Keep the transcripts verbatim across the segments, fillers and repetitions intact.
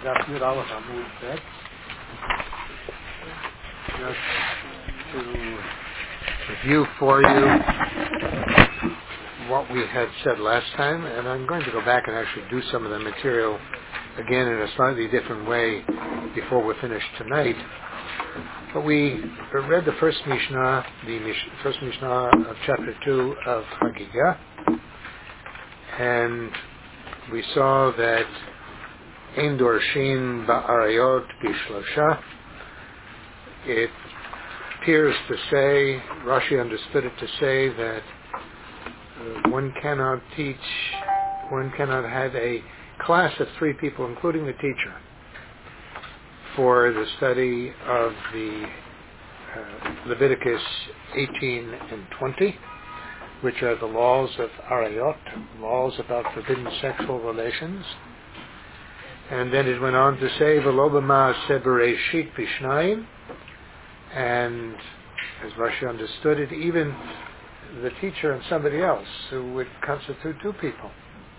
Daf Yud Aleph Amud Bet, just to review for you what we had said last time, and I'm going to go back and actually do some of the material again in a slightly different way before we're finished tonight. But we read the first Mishnah, the Mish- first Mishnah of chapter two of Hagigah, and we saw that Ein Dorshin Ba'arayot Bishlosha. It appears to say, Rashi understood it to say that uh, one cannot teach, one cannot have a class of three people, including the teacher, for the study of the uh, Leviticus eighteen and twenty, which are the laws of Arayot, laws about forbidden sexual relations. And then it went on to say, V'lo b'ma'aseh b'reishit b'shnayim, and as Rashi understood it, even the teacher and somebody else who would constitute two people.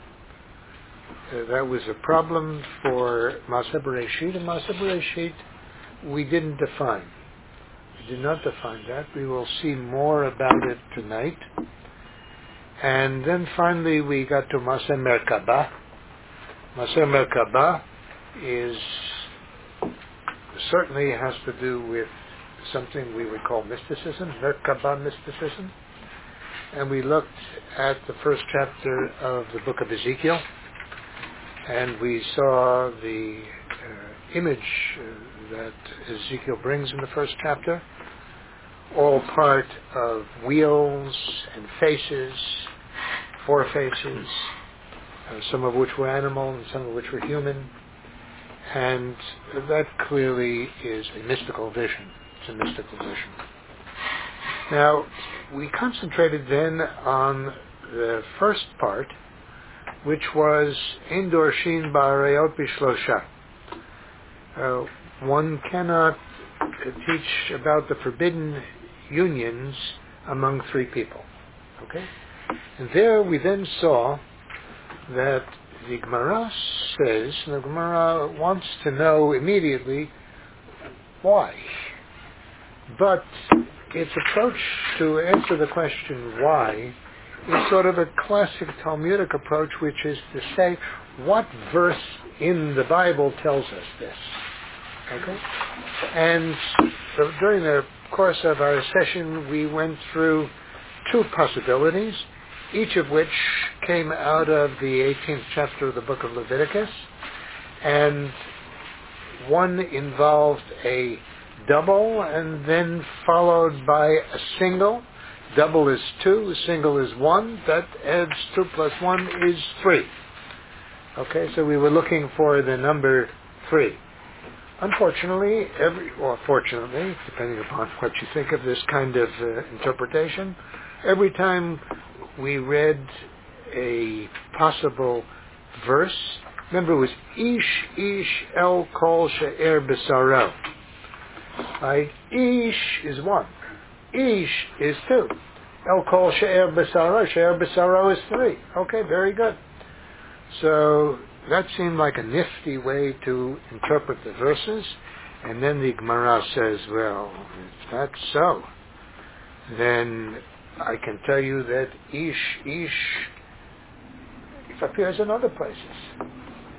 Uh, that was a problem for Ma'aseh b'reishit, and Ma'aseh b'reishit we didn't define. We did not define that. We will see more about it tonight. And then finally we got to Ma'aseh Merkabah. Ma'aseh Merkabah is certainly has to do with something we would call mysticism, Merkabah mysticism. And we looked at the first chapter of the book of Ezekiel, and we saw the uh, image uh, that Ezekiel brings in the first chapter, all part of wheels and faces, four faces, uh, some of which were animal and some of which were human. And that clearly is a mystical vision. It's a mystical vision. Now, we concentrated then on the first part, which was Ein Dorshin Ba'arayot Bishlosha. Uh, one cannot teach about the forbidden unions among three people. Okay? And there we then saw that the Gemara says, and the Gemara wants to know immediately why. But its approach to answer the question why is sort of a classic Talmudic approach, which is to say, what verse in the Bible tells us this? Okay? And so during the course of our session, we went through two possibilities, each of which came out of the eighteenth chapter of the book of Leviticus, and one involved a double and then followed by a single. Double is two, single is one. That adds two plus one is three. Okay, so we were looking for the number three. Unfortunately, every, or fortunately, depending upon what you think of this kind of uh, interpretation, every time we read a possible verse, remember it was Ish, Ish, El Kol She'er B'Saro. Right? Ish is one. Ish is two. El Kol She'er B'Saro. She'er B'Saro is three. Okay, very good. So that seemed like a nifty way to interpret the verses. And then the Gemara says, well, if that's so, then I can tell you that Ish, Ish appears in other places.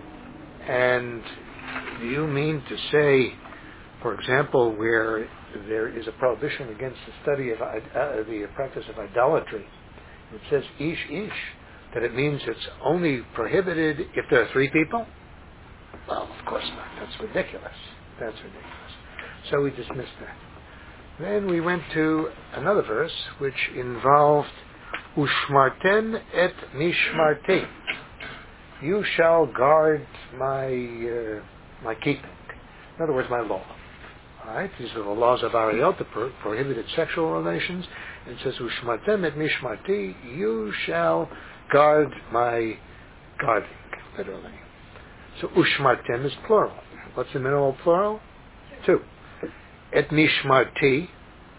And do you mean to say, for example, where there is a prohibition against the study of uh, the practice of idolatry, it says Ish, Ish, that it means it's only prohibited if there are three people? Well, of course not. That's ridiculous. That's ridiculous. So we dismissed that. Then we went to another verse which involved Ushmarten et Mishmarti. You shall guard my uh, my keeping. In other words, my law. All right? These are the laws of Arayot, the pro- prohibited sexual relations. And it says Ushmarten et Mishmarti. You shall guard my guarding, literally. So Ushmarten is plural. What's the minimal plural? Two. Et Mishmarti,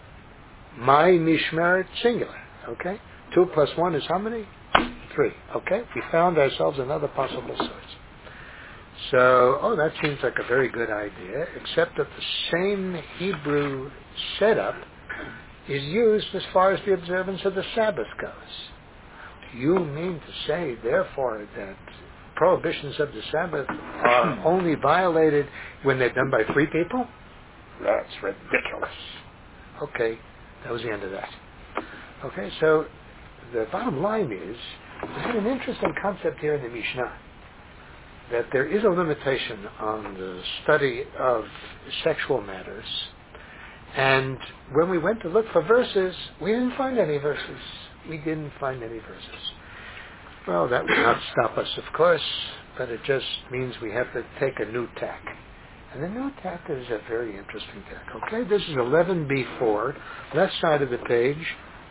my Mishmeret, singular. Okay? Two plus one is how many? Three. Okay? We found ourselves another possible source. So, oh, that seems like a very good idea, except that the same Hebrew setup is used as far as the observance of the Sabbath goes. You mean to say, therefore, that prohibitions of the Sabbath are only violated when they're done by three people? That's ridiculous. Okay, that was the end of that. Okay, so the bottom line is, we had an interesting concept here in the Mishnah, that there is a limitation on the study of sexual matters. And when we went to look for verses, we didn't find any verses. We didn't find any verses. Well, that would not stop us, of course, but it just means we have to take a new tack. And the new tack is a very interesting tack. Okay, this is eleven b four, left side of the page.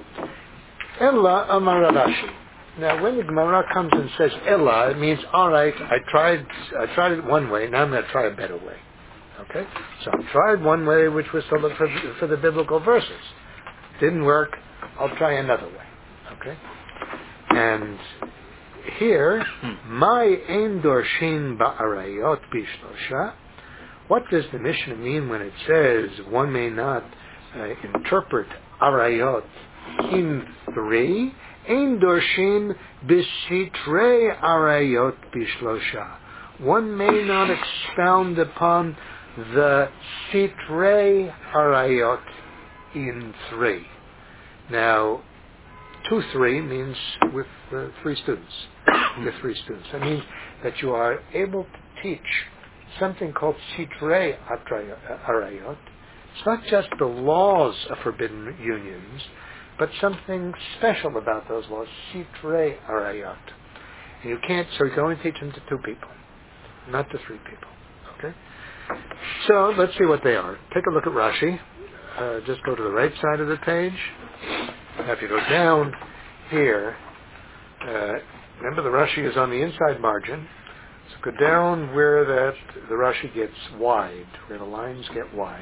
Ella Amar Rashi. Now, when the Gemara comes and says Ella, it means, all right, I tried, I tried it one way, now I'm going to try a better way. Okay? So I tried one way, which was to look for, for the biblical verses. Didn't work, I'll try another way. Okay? And here, my ein dorshin ba'arayot bishlosha. What does the Mishnah mean when it says one may not uh, interpret arayot in three? Ein dorshin b'sitrei arayot bishlosha. One may not expound upon the sitrei arayot in three. Now, two three means with uh, three students. with three students. That means that you are able to teach something called sitrei arayot. It's not just the laws of forbidden unions, but something special about those laws, sitrei arayot. And you can't, so you can only teach them to two people, not to three people. Okay? So let's see what they are. Take a look at Rashi. Uh, just go to the right side of the page. Now if you go down here, uh, remember the Rashi is on the inside margin. So go down where that the Rashi gets wide, where the lines get wide.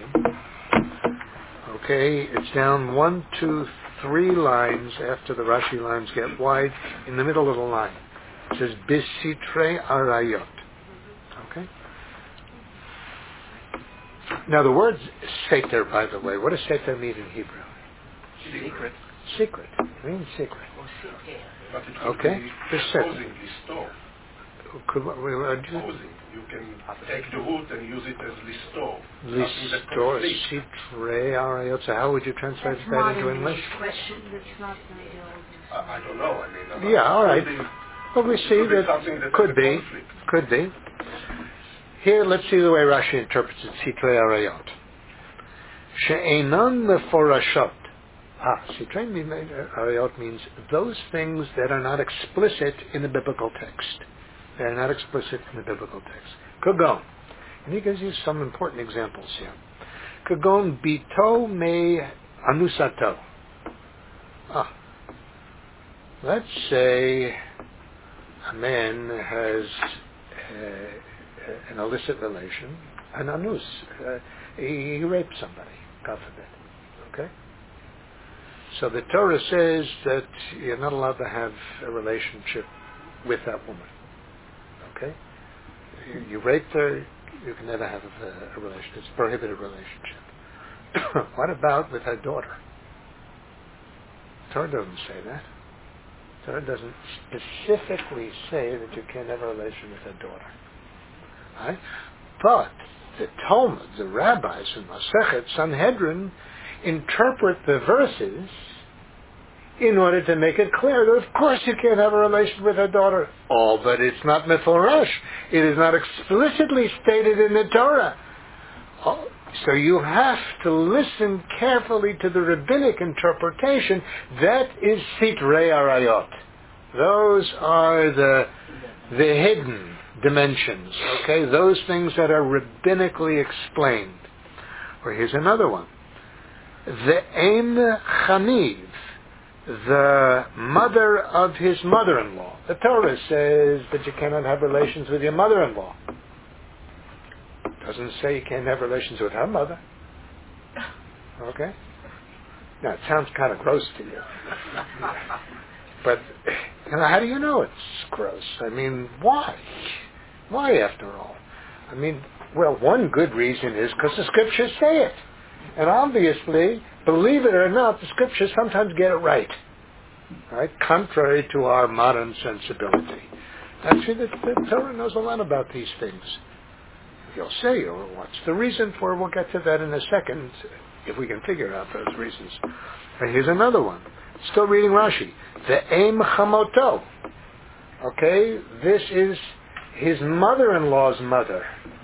Okay, it's down one, two, three lines after the Rashi lines get wide, in the middle of the line. It says Bisitrei Arayot. Okay? Now the word seter, by the way, what does seter mean in Hebrew? Secret. Secret. It means secret. But it Okay? Be Exposing. Listor. Could, we, we, uh, Exposing. You can take the root and use it as listor. Listor, sitrei arayot. So how would you translate That's that into an English? Question that's not going to I, I don't know. I mean, Yeah, all right. Well, we see could be that, something that could has a be, conflict. could be. Here, let's see the way Rashi interprets it. Sitrei arayot. She'enan meforashot. Ah, sitrei arayot means those things that are not explicit in the biblical text. They are not explicit in the biblical text. Kagon. And he gives you some important examples here. Kagon bito me anusato. Ah. Let's say a man has uh, an illicit relation, an anus. Uh, he, he raped somebody, God forbid. Okay? So the Torah says that you're not allowed to have a relationship with that woman. Okay? You, you raped her, you can never have a, a relationship. It's a prohibited relationship. What about with her daughter? Torah doesn't say that. Torah doesn't specifically say that you can't have a relation with her daughter. Right? But the Talmud, the rabbis in Masechet Sanhedrin, interpret the verses in order to make it clear that of course you can't have a relation with her daughter. Oh, but it's not meforesh. It is not explicitly stated in the Torah. Oh, so you have to listen carefully to the rabbinic interpretation. That is sitrei arayot. Those are the the hidden dimensions. Okay, those things that are rabbinically explained. Or here's another one. The Ein Chaniv, the mother of his mother-in-law. The Torah says that you cannot have relations with your mother-in-law. It doesn't say you can't have relations with her mother. Okay? Now, it sounds kind of gross to you. But, you know, how do you know it's gross? I mean, why? Why, after all? I mean, well, one good reason is because the scriptures say it. And obviously, believe it or not, the scriptures sometimes get it right. Right? Contrary to our modern sensibility. Actually, the, the Torah knows a lot about these things. You'll say, oh, what's the reason for it? We'll get to that in a second, if we can figure out those reasons. And here's another one. Still reading Rashi. The Aim Chamoto. Okay, this is his mother-in-law's mother.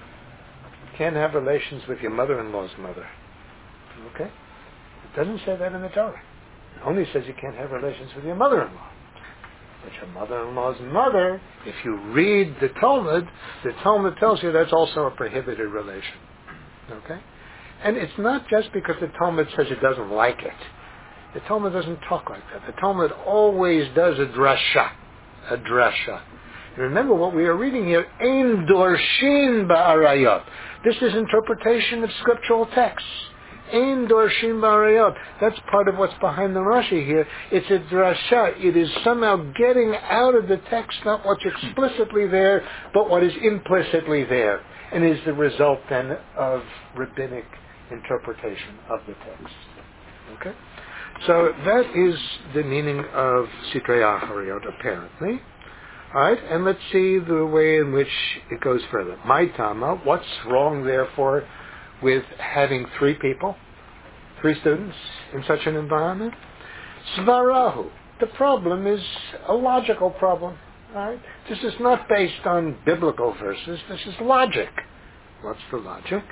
Can't have relations with your mother-in-law's mother. Okay? It doesn't say that in the Torah. It only says you can't have relations with your mother-in-law. But your mother-in-law's mother, if you read the Talmud, the Talmud tells you that's also a prohibited relation. Okay? And it's not just because the Talmud says it doesn't like it. The Talmud doesn't talk like that. The Talmud always does a drasha. A drasha. And remember what we are reading here, Ein Dorshin Ba'arayot. This is interpretation of scriptural texts. Ein Dorshin Ba'arayot. That's part of what's behind the Rashi here. It's a drasha. It is somehow getting out of the text not what's explicitly there, but what is implicitly there, and is the result then of rabbinic interpretation of the text. Okay? So that is the meaning of Sitrei Acharayot, apparently. All right, and let's see the way in which it goes further. My Tama, what's wrong, therefore, with having three people, three students, in such an environment? Svarahu. The problem is a logical problem. All right? This is not based on biblical verses. This is logic. What's the logic?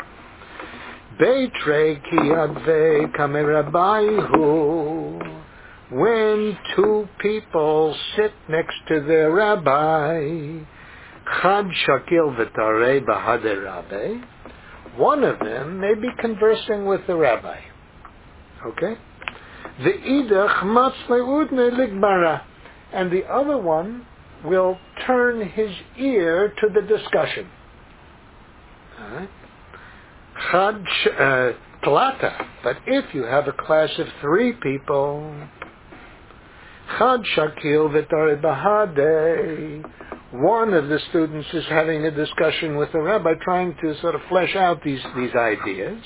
Beitre ki adve kamerabayhu. When two people sit next to their rabbi, chad shakil v'tarei b'hadei rabbi, one of them may be conversing with the rabbi. Okay? V'idach matzle udne ligbara. And the other one will turn his ear to the discussion. All right? Chad uh, plata. But if you have a class of three people, Chad shakil v'tarei b'hadei, one of the students is having a discussion with the rabbi, trying to sort of flesh out these, these ideas.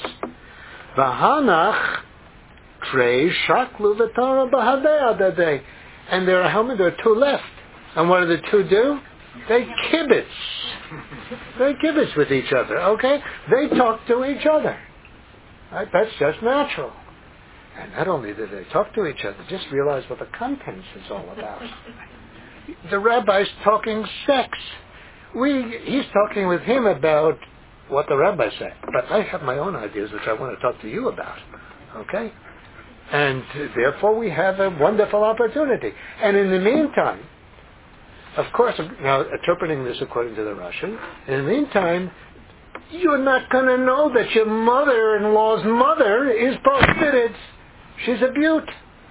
V'hanach trei shaklu v'tarei b'hadei adadei. And there are how many? There are two left. And what do the two do? They kibitz. They kibitz with each other, okay? They talk to each other. Right? That's just natural. And not only do they talk to each other, just realize what the contents is all about. The rabbi's talking sex. We, he's talking with him about what the rabbi said. But I have my own ideas which I want to talk to you about. Okay? And therefore we have a wonderful opportunity. And in the meantime, of course, now interpreting this according to the Russian, in the meantime, you're not going to know that your mother-in-law's mother is prohibited. She's a beaut.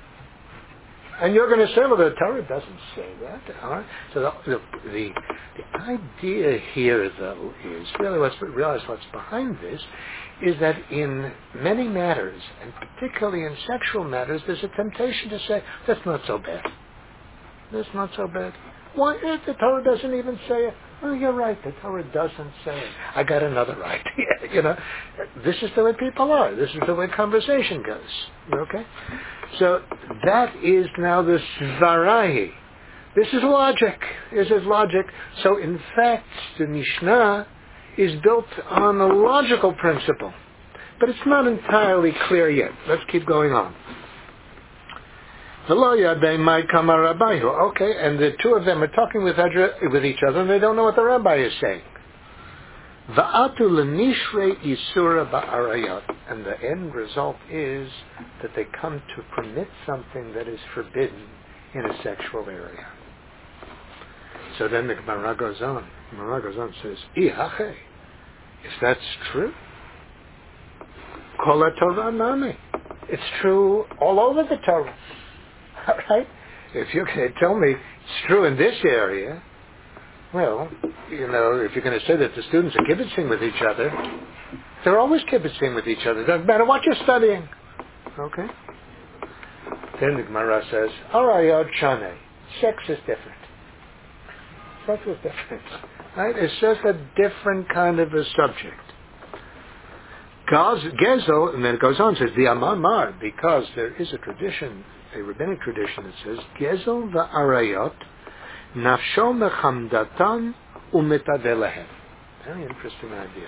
And you're going to say, well, the Torah doesn't say that. All right? So the, the, the, the idea here, though, is really let's realize what's behind this, is that in many matters, and particularly in sexual matters, there's a temptation to say, that's not so bad. That's not so bad. Why, if the Torah doesn't even say it? Oh, you're right, the Torah doesn't say it. I got another idea. You know, this is the way people are. This is the way conversation goes. Okay? So that is now the svarahi. This is logic. This is logic. So in fact, the Mishnah is built on a logical principle. But it's not entirely clear yet. Let's keep going on. Okay, and the two of them are talking with, with each other, and they don't know what the rabbi is saying. And the end result is that they come to permit something that is forbidden in a sexual area. So then the Gemara goes on. The Gemara goes on and says, if that's true, Kol Torah nami. It's true all over the Torah. All right? If you're going to tell me it's true in this area, well, you know, if you're going to say that the students are kibitzing with each other, they're always kibitzing with each other. Doesn't matter what you're studying. Okay? Then the Gemara says, Arayot Shane. Sex is different. Sex is different. Right? It's just a different kind of a subject. Gezel, and then it goes on, says, the Amamar, because there is a tradition, a rabbinic tradition that says, Gezel va'arayot, nafsho mechamdatan umetadelehem. Very interesting idea.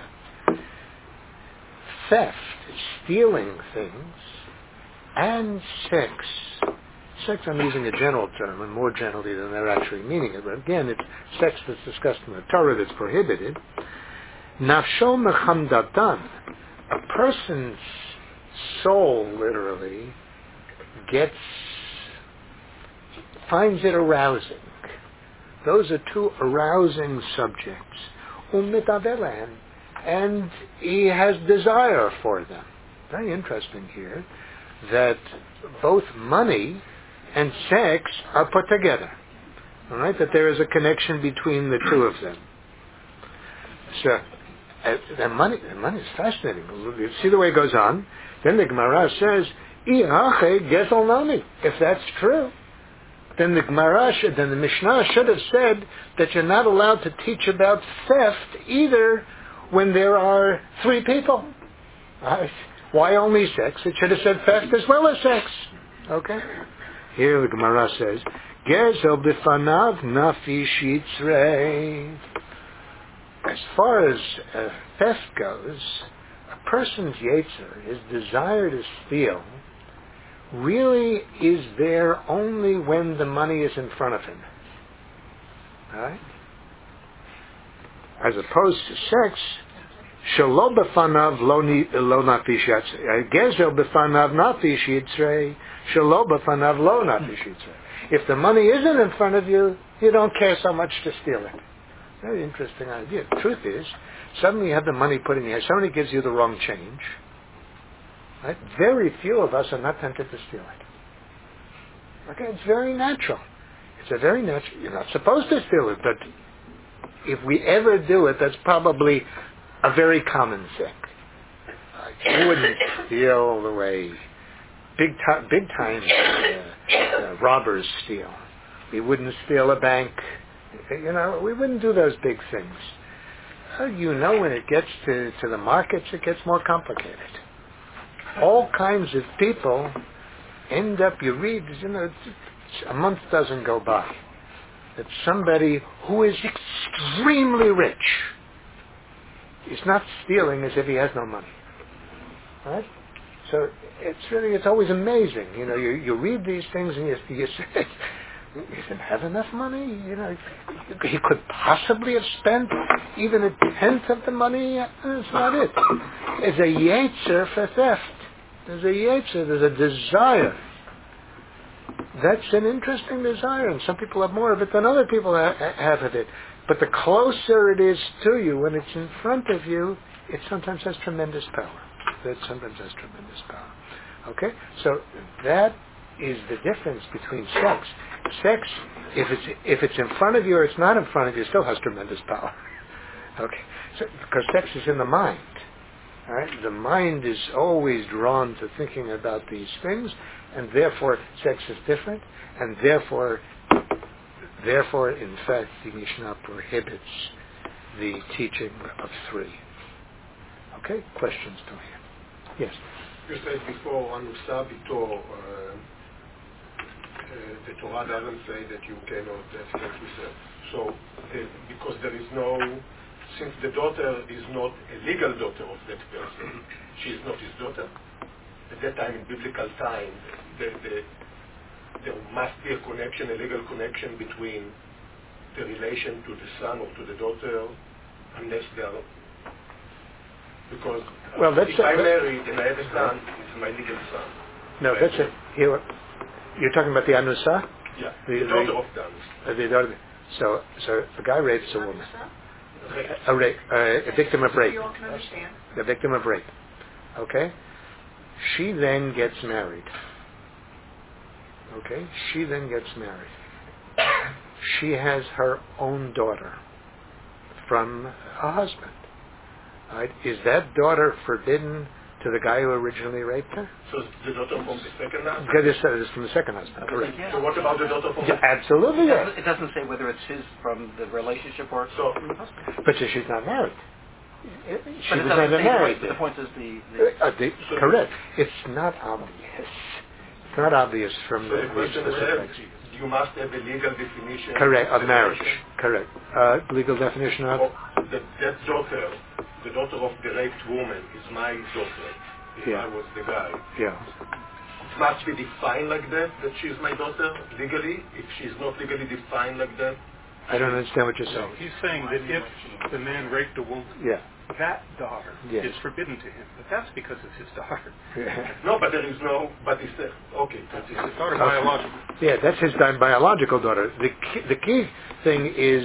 Theft, stealing things, and sex. Sex, I'm using a general term, and more generally than they're actually meaning it, but again, it's sex that's discussed in the Torah that's prohibited. Nafsho mechamdatan, a person's soul, literally, gets, finds it arousing. Those are two arousing subjects. Umitavelen, and he has desire for them. Very interesting here that both money and sex are put together. All right, that there is a connection between the two of them. So, uh, the money, the money is fascinating. You see the way it goes on. Then the Gemara says, "Iache gesel nami." If that's true, then the Gemara should, then the Mishnah should have said that you're not allowed to teach about theft either when there are three people. Right? Why only sex? It should have said theft as well as sex. Okay? Here the Gemara says, Gezel b'fanav nafi shitzrei. As far as uh, theft goes, a person's yetzer, his desire to steal, really is there only when the money is in front of him. Right? As opposed to sex, shelo b'fanav lo nafi shitzrei. Gezel b'fanav nafi shitzrei. Shelo b'fanav lo nafi shitzrei. If the money isn't in front of you, you don't care so much to steal it. Very interesting idea. The truth is, suddenly you have the money put in your hand. Somebody gives you the wrong change. Right? Very few of us are not tempted to steal it. Okay, it's very natural. It's a very natural. You're not supposed to steal it, but if we ever do it, that's probably a very common thing. Right? You wouldn't steal the way big time, big time uh, uh, robbers steal. We wouldn't steal a bank. You know, we wouldn't do those big things. Uh, you know, when it gets to, to the markets, it gets more complicated. All kinds of people end up, you read, you know, a month doesn't go by that somebody who is extremely rich is not stealing as if he has no money. Right? So it's really, it's always amazing. You know, you, you read these things and you, you say, he doesn't have enough money. You know, he could possibly have spent even a tenth of the money. That's not it. There's a yetzer for theft. There's a yetzer. There's a desire. That's an interesting desire, and some people have more of it than other people ha- have of it. But the closer it is to you, when it's in front of you, it sometimes has tremendous power. That sometimes has tremendous power. Okay, so that is the difference between sex. Sex, if it's if it's in front of you or it's not in front of you, still has tremendous power. Okay, so because sex is in the mind. All right, the mind is always drawn to thinking about these things, and therefore sex is different, and therefore, therefore, in fact, the Mishnah prohibits the teaching of three. Okay, questions to him? Yes. You said before, Anusa Bito, uh, uh, the Torah doesn't say that you cannot have sex with her. So, uh, because there is no, since the daughter is not a legal daughter of that person, she is not his daughter. At that time, in biblical time, the, the, there must be a connection, a legal connection between the relation to the son or to the daughter, unless they are. Because well, that's if a, I'm married and I have a son, it's my legal son. No, that's it. Here, you're talking about the anusa? Yeah, the, the daughter the, of the anusa. Uh, the daughter. So, so the guy rapes a woman, a, rape, uh, a victim of rape, You all can understand. the victim of rape. Okay, she then gets married. Okay, she then gets married. She has her own daughter from a husband. Right? Is that daughter forbidden To the guy who originally raped her? So the daughter from the second husband? Because this is from the second husband, correct. Yeah. So what about the daughter from Yeah, the... absolutely, It yes. doesn't, it doesn't say whether it's his from the relationship or So, from the husband. But she's not married. She But it was doesn't never say the married. point, the point is the... the Uh, the, correct. It's not obvious. It's not obvious from so the, the the question specifics. is, you must have a legal definition... Correct, of marriage. separation. Correct. Uh, legal definition of? Of the, that daughter, the daughter of the raped woman, is my daughter. If Yeah. I was the guy. Yeah. It must be defined like that, that she's my daughter, legally. If she's not legally defined like that, I don't understand what you're No, saying. he's saying that if the man raped a woman, Yeah. that daughter Yes. is forbidden to him. But that's because it's his daughter. no, but there is no, but it's, uh, okay, that is His daughter biological. Yeah, that's his bi- biological daughter. The key, the key thing is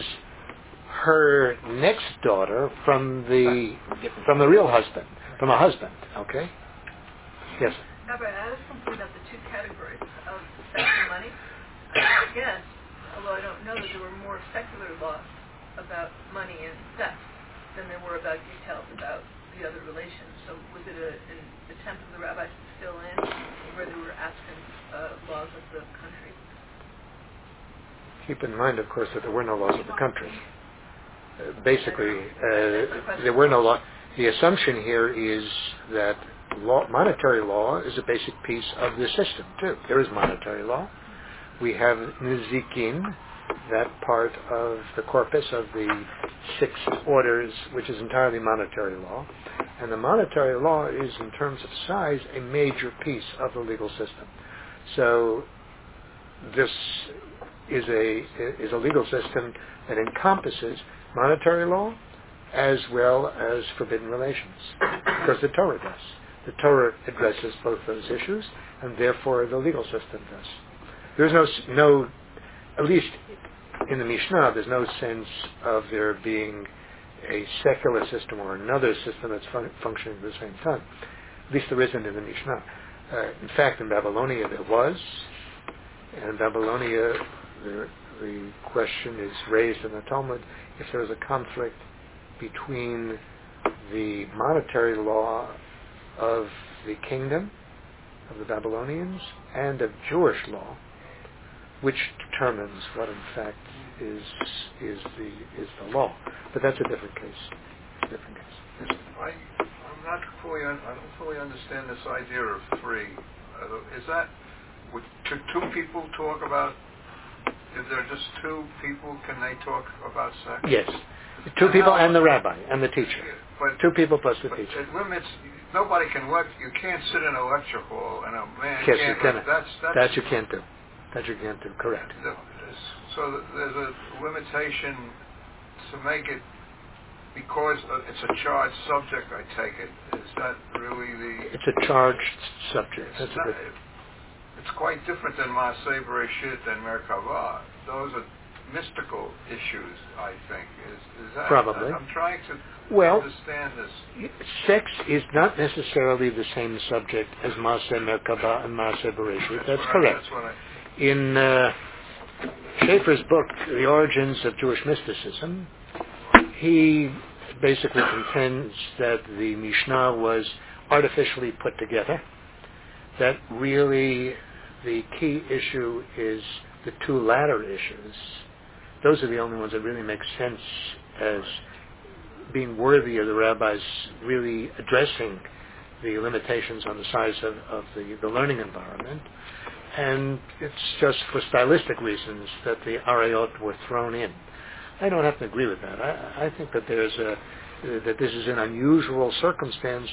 her next daughter from the from the real husband, from a husband. Okay. Yes. Rabbi, I was thinking about the two categories of sex and money. Again, although I don't know that there were more secular laws about money and sex than there were about details about the other relations. So was it a, an attempt of the rabbis to fill in where there were absent uh, laws of the country? Keep in mind, of course, that there were no laws of the country. Uh, basically, uh, there were no law. The assumption here is that law, monetary law is a basic piece of the system, too. There is monetary law. We have Nizikin, that part of the corpus of the six orders, which is entirely monetary law. And the monetary law is, in terms of size, a major piece of the legal system. So this is a is a legal system that encompasses monetary law as well as forbidden relations, because the Torah does. The Torah addresses both those issues, and therefore the legal system does. There's no no, at least in the Mishnah, there's no sense of there being a secular system or another system that's fun- functioning at the same time. At least there isn't in the Mishnah. Uh, in fact, in Babylonia there was. And in Babylonia, the, the question is raised in the Talmud if there is a conflict between the monetary law of the kingdom of the Babylonians and of Jewish law, which determines what in fact is is the is the law. But that's a different case. Different case. Yes. I, I'm not fully. Un, I don't fully understand this idea of three. Uh, is that would two, two people talk about? If they're just two people, can they talk about sex? Yes. Two people and the rabbi and the teacher. But, Two people plus the but teacher. it limits. Nobody can work. You can't sit in a lecture hall and a man Yes, can't. you can. That's, that's That you can't do. That you can't do. Correct. the- so that there's a limitation to make it because uh, it's a charged subject. I take it. Is that really the? It's a charged subject. It's, That's a not, good. it's quite different than Maaseh Bereshit and Merkavah. Those are mystical issues, I think. Is, is that, Probably. I'm trying to Well, understand this. sex is not necessarily the same subject as Maaseh Merkabah and Maaseh Bereshit. That's what I- correct. that's what I, In uh, Schaeffer's book, The Origins of Jewish Mysticism, he basically contends that the Mishnah was artificially put together, that really the key issue is the two latter issues. Those are the only ones that really make sense as being worthy of the rabbis really addressing the limitations on the size of, of the, the learning environment. And it's just for stylistic reasons that the arayot were thrown in. I don't have to agree with that. I, I think that there's a that this is an unusual circumstance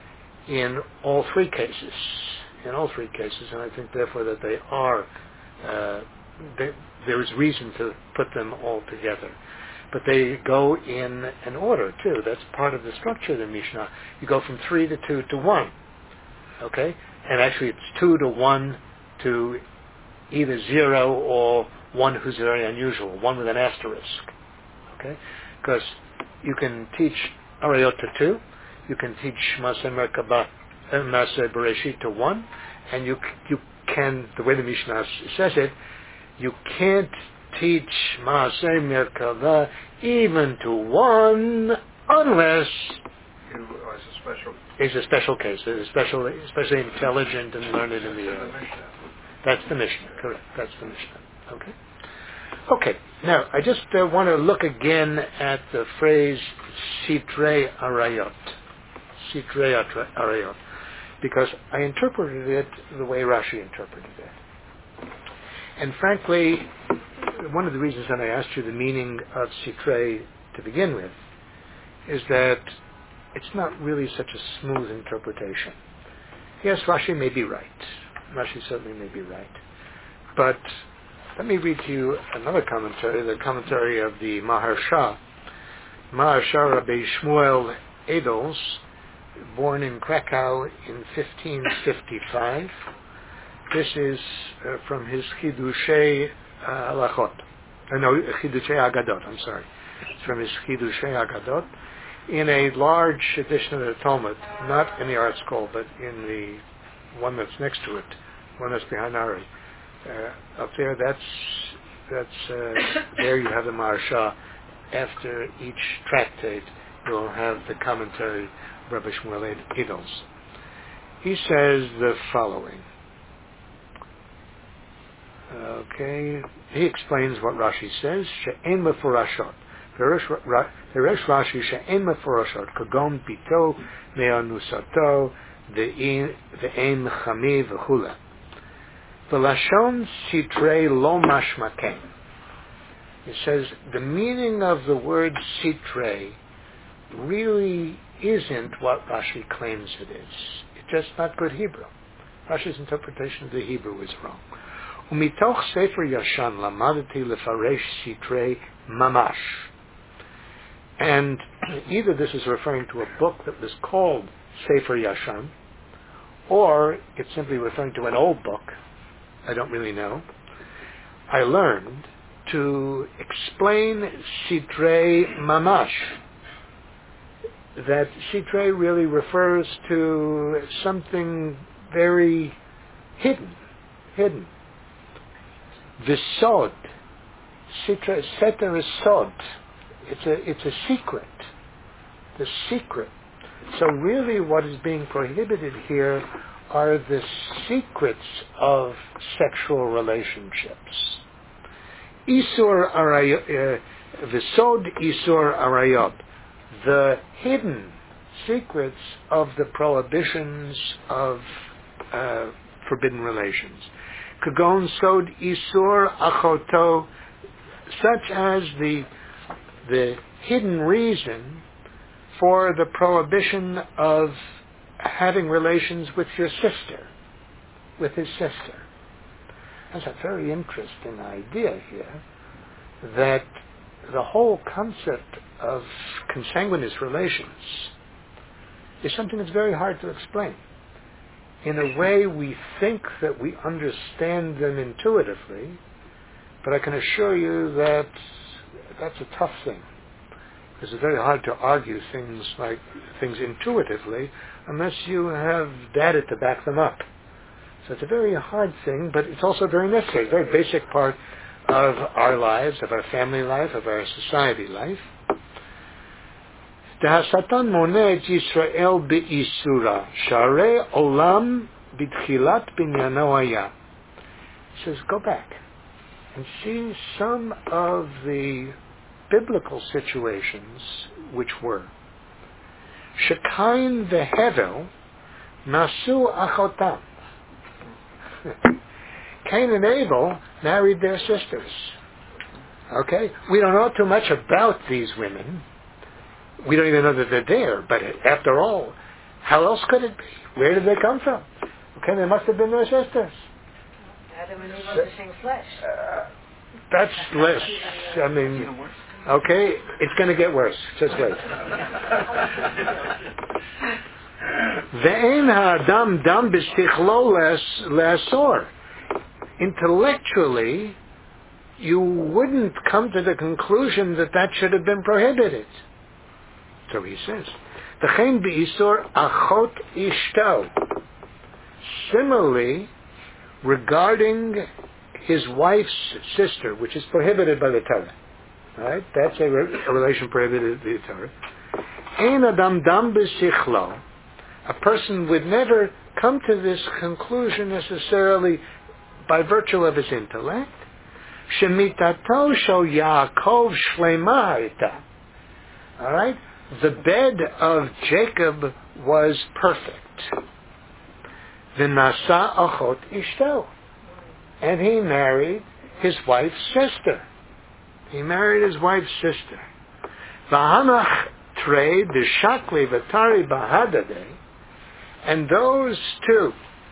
in all three cases. In all three cases, and I think therefore that they are. Uh, they, there is reason to put them all together. But they go in an order too. That's part of the structure of the Mishnah. You go from three to two to one. Okay? And actually it's two to one to either zero or one who's very unusual, one with an asterisk. Okay? Because you can teach Arayot to two, you can teach Maaseh Merkabah and Maaseh Bereshit to one, and you you can, the way the Mishnah says it, you can't teach Maaseh Merkabah even to one unless he was a special. He's a special case, a special, especially intelligent and learned in the That's in the area. Mishnah. That's the Mishnah, correct. That's the Mishnah. Okay. Okay. Now, I just uh, want to look again at the phrase Sitrei Arayot. Sitrei Arayot. Because I interpreted it the way Rashi interpreted it. And frankly, one of the reasons that I asked you the meaning of Sitrei to begin with is that it's not really such a smooth interpretation. Yes, Rashi may be right. Rashi certainly may be right. But let me read to you another commentary, the commentary of the Maharsha. Maharsha Rabbi Shmuel Edels, born in Krakow in fifteen fifty-five. This is uh, from his Chidushei uh, Halachot. Uh, no, Chidushei Agadot, I'm sorry. It's from his Chidushei Agadot. In a large edition of the Talmud, not in the Art Scroll, but in the one that's next to it, one that's behind Ari. Uh, up there, that's, that's uh, there you have the Maharsha. After each tractate, you'll have the commentary of Rabbi Shmuel Edels. He says the following. Okay, he explains what Rashi says. She'en mefurashot. Peresh Rashi she'en mefurashot. Kagon pito me'anusato ve'en chami v'chula. V'lashon sitrei lo mashmaken. It says the meaning of the word sitrei really isn't what Rashi claims it is. It's just not good Hebrew. Rashi's interpretation of the Hebrew is wrong. Umitoch Sefer Yashan lamadati lefaresh sitrei mamash. And either this is referring to a book that was called Sefer Yashan, or it's simply referring to an old book. I don't really know. I learned to explain sitrei mamash. That sitrei really refers to something very hidden, hidden. V'sod, sitrei, seter is sod. It's a, it's a secret. The secret. So really what is being prohibited here are the secrets of sexual relationships. Isur arayot, v'sod isur arayot. The hidden secrets of the prohibitions of uh, forbidden relations. Kagon sod isur achoto, such as the the hidden reason for the prohibition of having relations with your sister, with his sister. That's a very interesting idea here, that the whole concept of consanguineous relations is something that's very hard to explain. In a way, we think that we understand them intuitively, but I can assure you that that's a tough thing. Because it's very hard to argue things like things intuitively unless you have data to back them up. So it's a very hard thing, but it's also very necessary, a very basic part of our lives, of our family life, of our society life. Satan moneh Yisrael be'isura, sharei olam b'tchilat binyano haya. Says, go back and see some of the biblical situations which were. Shekain veHevel nasu achotam. Cain and Abel married their sisters. Okay? We don't know too much about these women. We don't even know that they're there, but after all, how else could it be? Where did they come from? Okay, they must have been their sisters. Adam and Eve are the same flesh. Uh, that's less. I mean, okay, it's going to get worse. Just wait. Ve'en ha'adam dam b'stichlo le'asor. Intellectually, you wouldn't come to the conclusion that that should have been prohibited. So he says, V'chein b'isor achot ishto. Similarly, regarding his wife's sister, which is prohibited by the Torah. Right? That's a, re- a relation prohibited by the Torah. Ein adam dam b'sichlo. A person would never come to this conclusion necessarily by virtue of his intellect. Shemitato shel Yaakov shlema hayta. All right? The bed of Jacob was perfect. V'nasa achot ishto. And he married his wife's sister. He married his wife's sister. V'hanach trei b'shakli v'tari b'hadadeh. And those two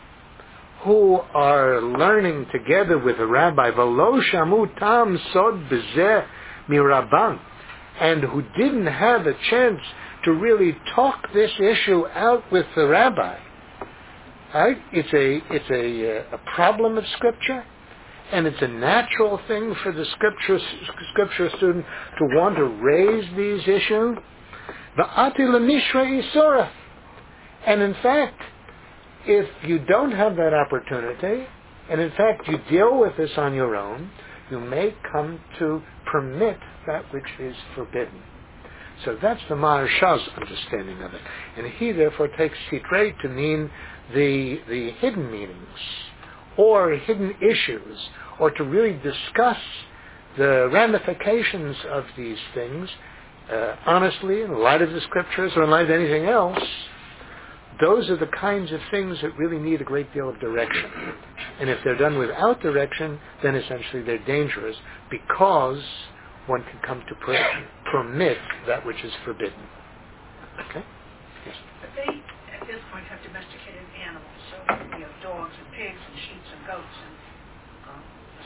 who are learning together with a rabbi, v'lo shamu tam sod b'zeh mirabban, and who didn't have a chance to really talk this issue out with the rabbi. Right? It's a it's a, a problem of Scripture, and it's a natural thing for the Scripture Scripture student to want to raise these issues. V'ati l'mishra isora. And in fact, if you don't have that opportunity, and in fact you deal with this on your own, you may come to permit that which is forbidden. So that's the Maharsha's understanding of it. And he therefore takes sitrei to mean the, the hidden meanings, or hidden issues, or to really discuss the ramifications of these things uh, honestly, in light of the Scriptures, or in light of anything else. Those are the kinds of things that really need a great deal of direction. And if they're done without direction, then essentially they're dangerous, because one can come to per- permit that which is forbidden. Okay? Yes. But they, at this point, have domesticated animals. So, you know, dogs and pigs and sheep and goats and um,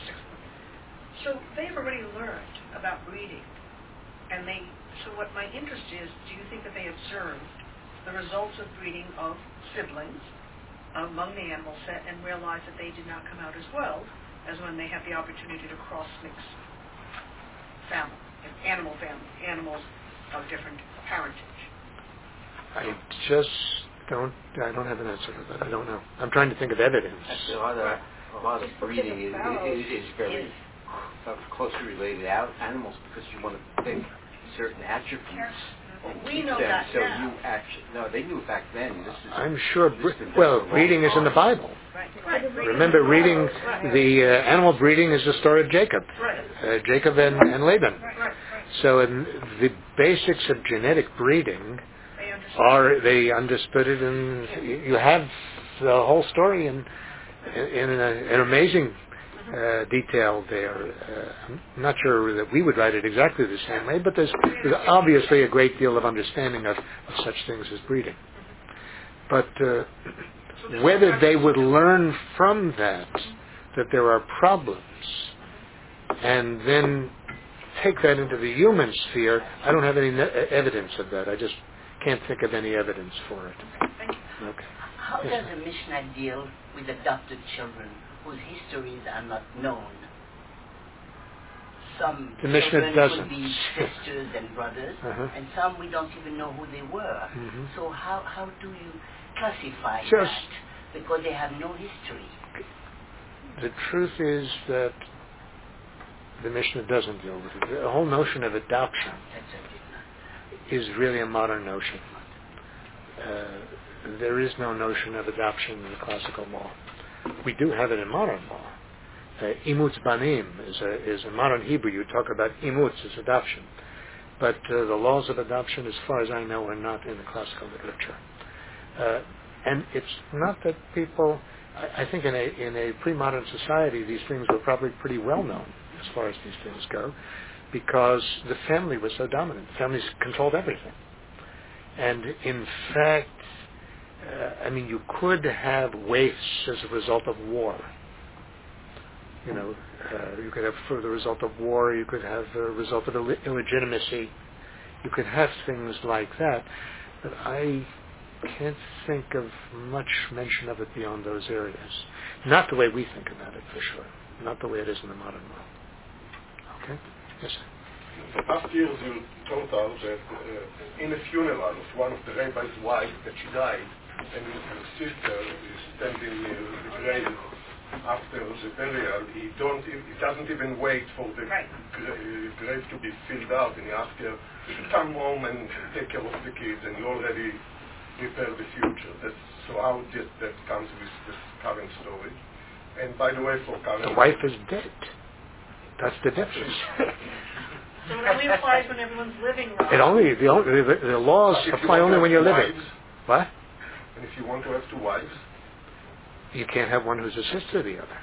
so they've already learned about breeding. And they, so what my interest is, do you think that they observed the results of breeding of siblings among the animal set and realize that they did not come out as well as when they have the opportunity to cross-mix family, animal family, animals of different parentage? I just don't, I don't have an answer to that. I don't know. I'm trying to think of evidence. Actually, a lot of, a lot of breeding is, is, is very uh, closely related to animals, because you want to pick certain attributes. Well, and we keep know them, that so now. you actually, no, they knew back then. This is, I'm sure, this bre- has been well, done breeding is in the Bible. Right. Right. Remember, reading the uh, animal breeding is the story of Jacob, Right. uh, Jacob and, and Laban. Right. Right. So in the basics of genetic breeding They understand. are, they understood it, and you have the whole story in, in an, an amazing uh, detail there. Uh, I'm not sure that we would write it exactly the same way, but there's, there's obviously a great deal of understanding of, of such things as breeding. But uh, whether they would learn from that that there are problems and then take that into the human sphere, I don't have any ne- evidence of that. I just can't think of any evidence for it. Okay. How Yes, does the Mishnah deal with adopted children whose histories are not known? Some The Mishnah children doesn't. could be sisters and brothers, Uh-huh. and some we don't even know who they were. Mhm. So how, how do you classify Just- that? Because they have no history. The truth is that the Mishnah doesn't deal with it. The whole notion of adoption That's a is really a modern notion. Uh, there is no notion of adoption in the classical law. We do have it in modern law. Uh, imutz banim is a, is a modern Hebrew. You talk about imutz as adoption. But uh, the laws of adoption, as far as I know, are not in the classical literature. Uh, and it's not that people, I, I think in a, in a pre-modern society, these things were probably pretty well known as far as these things go, because the family was so dominant. The families controlled everything. And in fact, uh, I mean, you could have waifs as a result of war. You know, uh, you could have for the result of war, you could have a result of Ill- illegitimacy. You could have things like that. But I can't think of much mention of it beyond those areas. Not the way we think about it, for sure. Not the way it is in the modern world. Okay? Yes, sir. Last year you told us that uh, in a funeral of one of the rabbi's wife that she died, and her sister is standing near the grave after the burial, he don't, he doesn't even wait for the Right. gra- grave to be filled out, and he asks her, you should come home and take care of the kids, and you already prepare the future. That's so how did that comes with this current story. And by the way, for current... The wife is dead. That's the difference. So it only applies when everyone's living, Ron. It only, the, only, the, the laws But if you apply want only to when have you're two living. wives, What? and if you want to have two wives, You can't have one who's a sister of the other.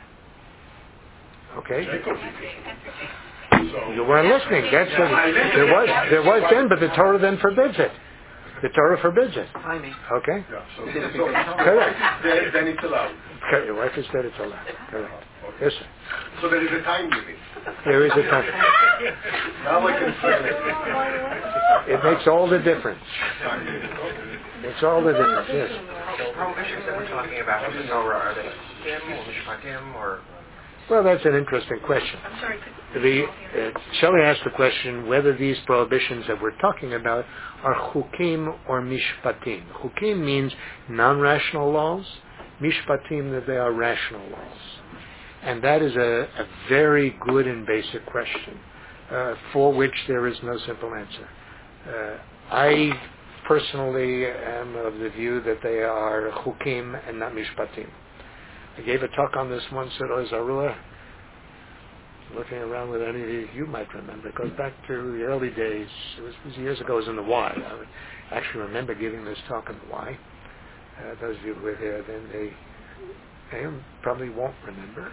Okay? Jacob did it. So, You weren't listening. That's what, there was there was then, but the Torah then forbids it. The Torah forbids it. Timing. Okay? yeah, so, so Correct. then, then it's allowed. Okay, your wife has said it's allowed. Correct. Yes, sir. So there is a time limit. There is a time. Now I can say it. It makes all the difference. Time limit. Okay. It's all the difference, yes. Prohibitions that we're talking about in the Torah, are they Tim or Mishpatim or... Well, that's an interesting question. I'm sorry, could The, uh, Shelley asked the question whether these prohibitions that we're talking about are chukim or mishpatim. Chukim means non-rational laws. Mishpatim, that they are rational laws. And that is a, a very good and basic question uh, for which there is no simple answer. Uh, I personally am of the view that they are chukim and not mishpatim. I gave a talk on this once at Ozarua. Looking around with any of you, you might remember. It goes back to the early days. It was, it was years ago. It was in the Y. I would actually remember giving this talk in the Y. Uh, those of you who were there then, they, they probably won't remember.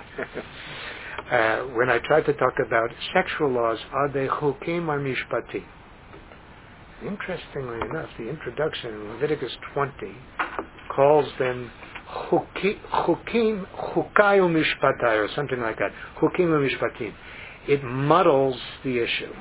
uh, when I tried to talk about sexual laws, are they chukim or mishpatim? Interestingly enough, the introduction in Leviticus twenty calls them chukim, chukai u'mishpatai, or something like that. Chukim u'mishpatim. It muddles the issue,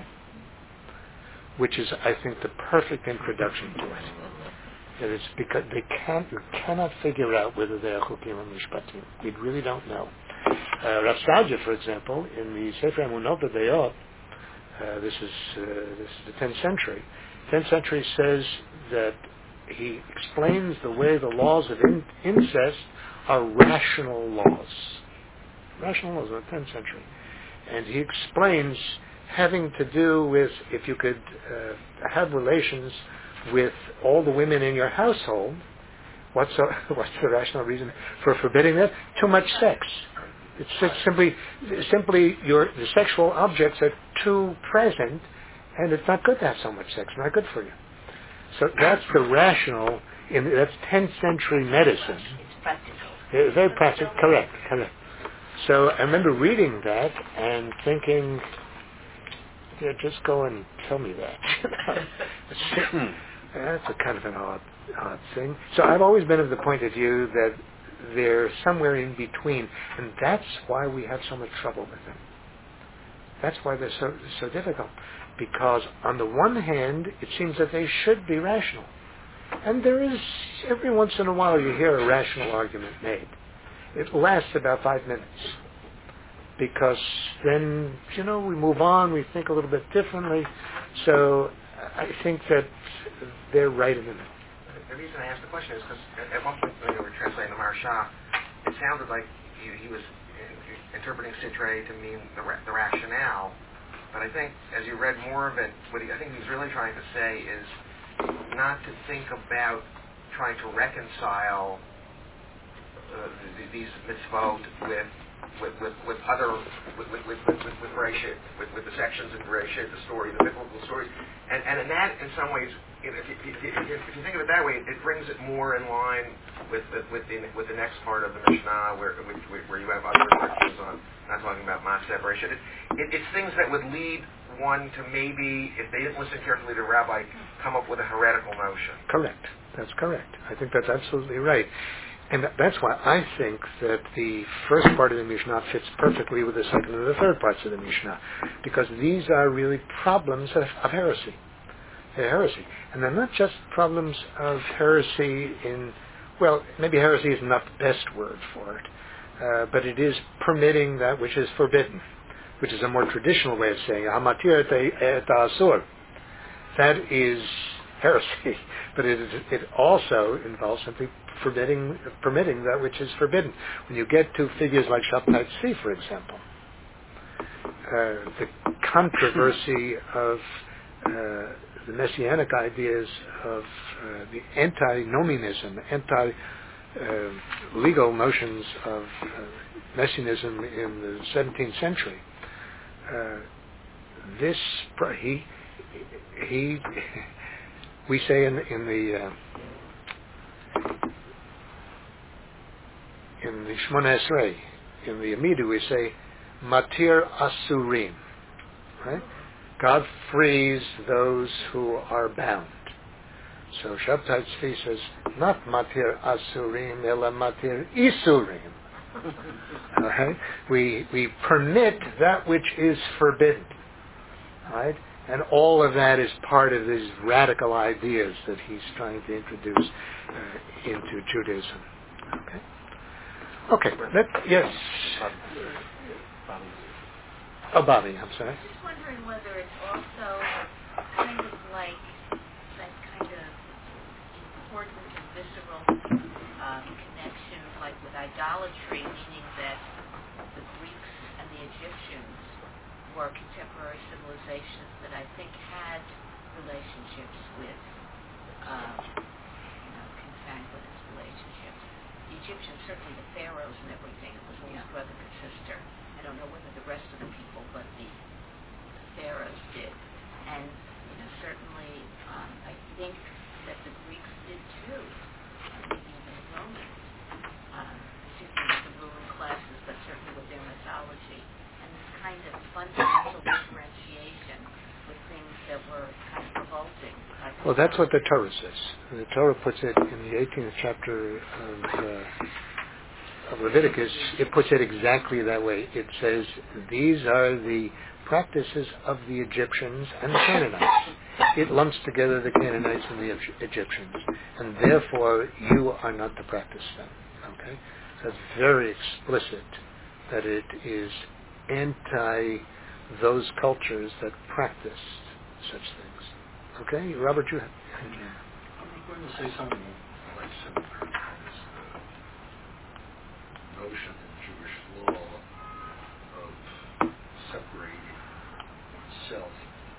which is, I think, the perfect introduction to it. That it's because they can't, you cannot figure out whether they are chukim or mishpatim. We really don't know. Uh, Rav Saadia, for example, in the Sefer Emunot B'Deot, uh, this is uh, this is the tenth century. tenth century says that he explains the way the laws of in- incest are rational laws. Rational laws in the tenth century. And he explains having to do with if you could uh, have relations with all the women in your household, what's the, what's the rational reason for forbidding that? Too much sex. It's just simply, simply your the sexual objects are too present, and it's not good to have so much sex. Not good for you. So that's the rational. In that's tenth century medicine. It's practical. It's very practical. Correct. Correct. So I remember reading that and thinking, yeah, just go and tell me that. That's a kind of an odd, odd thing. So I've always been of the point of view that they're somewhere in between, and that's why we have so much trouble with them. That's why they're so so difficult, because on the one hand, it seems that they should be rational, and there is every once in a while you hear a rational argument made. It lasts about five minutes, because then you know we move on, we think a little bit differently. So I think that they're right in the middle. The reason I asked the question is because at, at one point when you were translating the Maharsha, it sounded like he, he was in, interpreting Sitre to mean the, ra- the rationale. But I think as you read more of it, what he, I think he was really trying to say is not to think about trying to reconcile uh, th- these mitzvot with with, with, with other with with with with, with, with, Bereshit, with with the sections in Bereshit, the story, the biblical stories, and and in that, in some ways, you know, if, you, if, you, if you think of it that way, it brings it more in line with with, with the with the next part of the Mishnah, where where, where you have other sections on not talking about Maaseh Bereshit. It, it, it's things that would lead one to maybe, if they didn't listen carefully to Rabbi, come up with a heretical notion. Correct. That's correct. I think that's absolutely right. And that's why I think that the first part of the Mishnah fits perfectly with the second and the third parts of the Mishnah, because these are really problems of, of heresy. They're heresy. And they're not just problems of heresy in, well, maybe heresy is not the best word for it, uh, but it is permitting that which is forbidden, which is a more traditional way of saying hamatir et asur. That is heresy, but it, is, it also involves simply forbidding, permitting that which is forbidden. When you get to figures like Shabtai Tzvi, for example, uh, the controversy of uh, the messianic ideas of uh, the antinomianism, anti-legal uh, notions of uh, messianism in the seventeenth century. Uh, this he he we say in in the uh, in the Shmona Esrei, in the Amidu, we say matir asurim, right? God frees those who are bound. So Shabtai Tzvi says not matir asurim, ela matir isurim. Right? We we permit that which is forbidden, right? And all of that is part of these radical ideas that he's trying to introduce uh, into Judaism. Okay. Okay. Let, yes. Oh, Bobby, I'm sorry. I'm just wondering whether it's also kind of like that kind of important and visceral um, connection, like with idolatry, meaning that the Greeks and the Egyptians were contemporary civilizations that I think had relationships with, um, you know, consanguineous relationships. The Egyptians, certainly the pharaohs and everything, it was almost brother and sister. I don't know whether the rest of the people, but the, the pharaohs did. And, you know, certainly um, I think that the Greeks did too, maybe even the Romans, um, particularly with the ruling classes, but certainly with their mythology. And this kind of fundamental differentiation with things that were kind of revolting. Like well, that's what the Torah says. The Torah puts it in the eighteenth chapter of, uh, of Leviticus. It puts it exactly that way. It says, these are the practices of the Egyptians and the Canaanites. It lumps together the Canaanites and the Egyptians. And therefore, you are not to practice them. Okay? So it's very explicit that it is anti those cultures that practiced such things. Okay, Robert, you have. I'm going to say something quite similar. Is the notion in Jewish law of separating oneself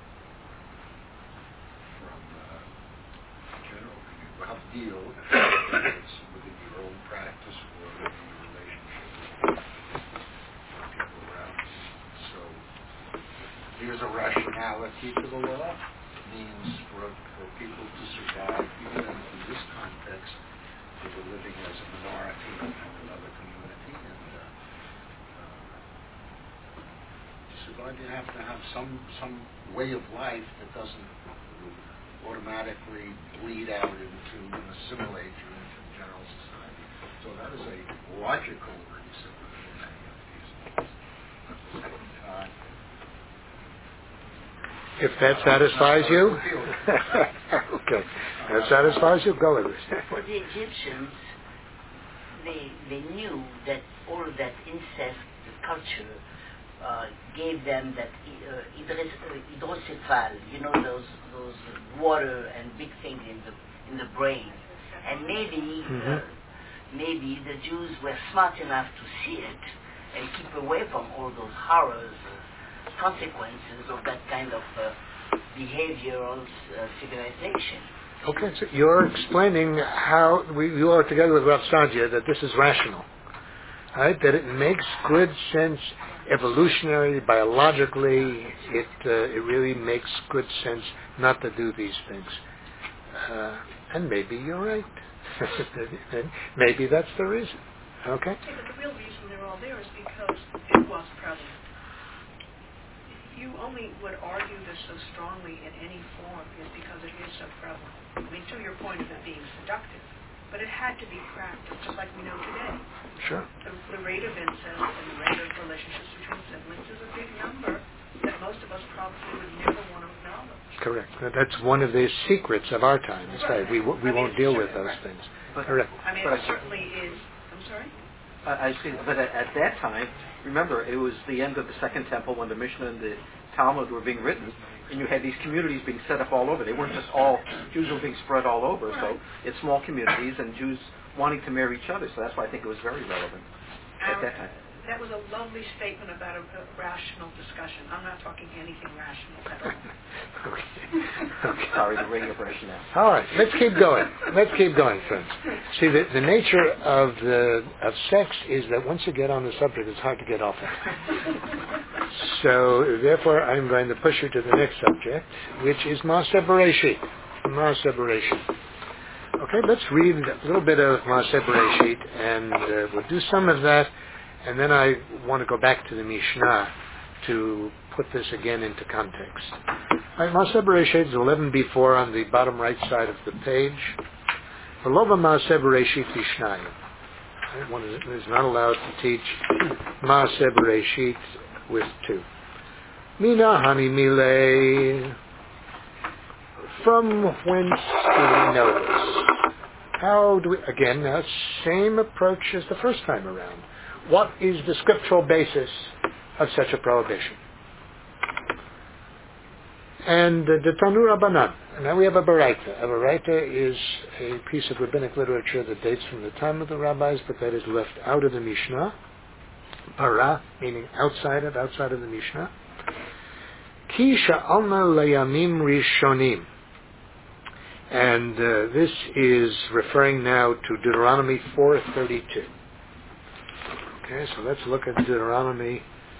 from uh, general community. Well, deal whether it's within your own practice or within your relationship with people around you. So there's a rationality to the law. It means for, for people to survive, even in this context, they were living as a minority in another community, and uh, uh, to survive, you have to have some some way of life that doesn't automatically bleed out into and assimilate you into general society. So that is a logical reason for many of these things. At the same time, If that satisfies you, okay. If that satisfies you, go with it. For the Egyptians, they they knew that all of that incest culture uh, gave them that uh, hydros, uh, hydrocephale, you know, those those water and big things in the in the brain, and maybe mm-hmm. uh, maybe the Jews were smart enough to see it and keep away from all those horrors. Consequences of that kind of uh, behavioral uh, civilization. Okay, so you're explaining how we, you are together with Rav Sadia that this is rational, right? That it makes good sense evolutionary, biologically. It uh, it really makes good sense not to do these things, uh, and maybe you're right. Maybe that's the reason. Okay. Yeah, but the real reason they're all there is because it was prevalent. You only would argue this so strongly in any form is because it is so prevalent. I mean, to your point of it being seductive, but it had to be practiced, just like we know today. Sure. The, the rate of incest and the rate of relationships between siblings is a big number that most of us probably would never want to acknowledge. Correct. That's one of the secrets of our time. Is right. We we I mean, won't deal with sure, those right. things. But, Correct. I mean, but it certainly is. I'm sorry? I, I see. But at, at that time, remember, it was the end of the Second Temple when the Mishnah and the Talmud were being written. and you had these communities being set up all over. They weren't just all, Jews were being spread all over, so it's small communities and Jews wanting to marry each other, so that's why I think it was very relevant at that time. That was a lovely statement about a, a rational discussion. I'm not talking anything rational at all. Okay. Okay. Sorry, the radio version now. All right, let's keep going. Let's keep going, friends. See, the, the nature of the of sex is that once you get on the subject, it's hard to get off it. So, therefore, I'm going to push you to the next subject, which is Maaseh Bereshit. Maaseh Bereshit. Okay, let's read a little bit of Maaseh Bereshit, and uh, we'll do some of that. And then I want to go back to the Mishnah to put this again into context. Right, Maaseh Bereshit is eleven b four on the bottom right side of the page. V'lova Maaseh Bereshit Tishnayim. Right, one is, is not allowed to teach Maaseh Bereshit with two. Mina Hani Milei. From whence do we know this? How do we, again, now, same approach as the first time around. What is the scriptural basis of such a prohibition? And uh, the Tanu Rabbanan. And now we have a Baraita. A Baraita is a piece of rabbinic literature that dates from the time of the rabbis, but that is left out of the Mishnah. Bara, meaning outside of, outside of the Mishnah. Ki sha'alna layamim rishonim. And uh, this is referring now to Deuteronomy four thirty-two. Okay, so let's look at Deuteronomy.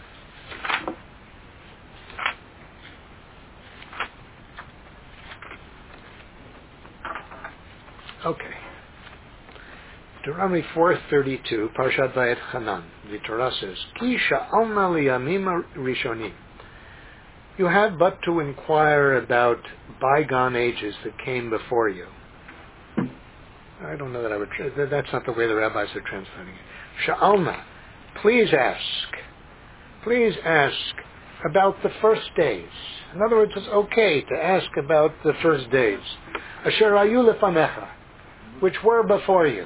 Okay. Deuteronomy four thirty-two, Parshat Vayet Hanan. The Torah says, Ki sha'alna liyamim rishonim. You had but to inquire about bygone ages that came before you. I don't know that I would, tra- that's not the way the rabbis are translating it. Sha'alna. Please ask, please ask about the first days. In other words, it's okay to ask about the first days. Asher ayu lefanecha, which were before you.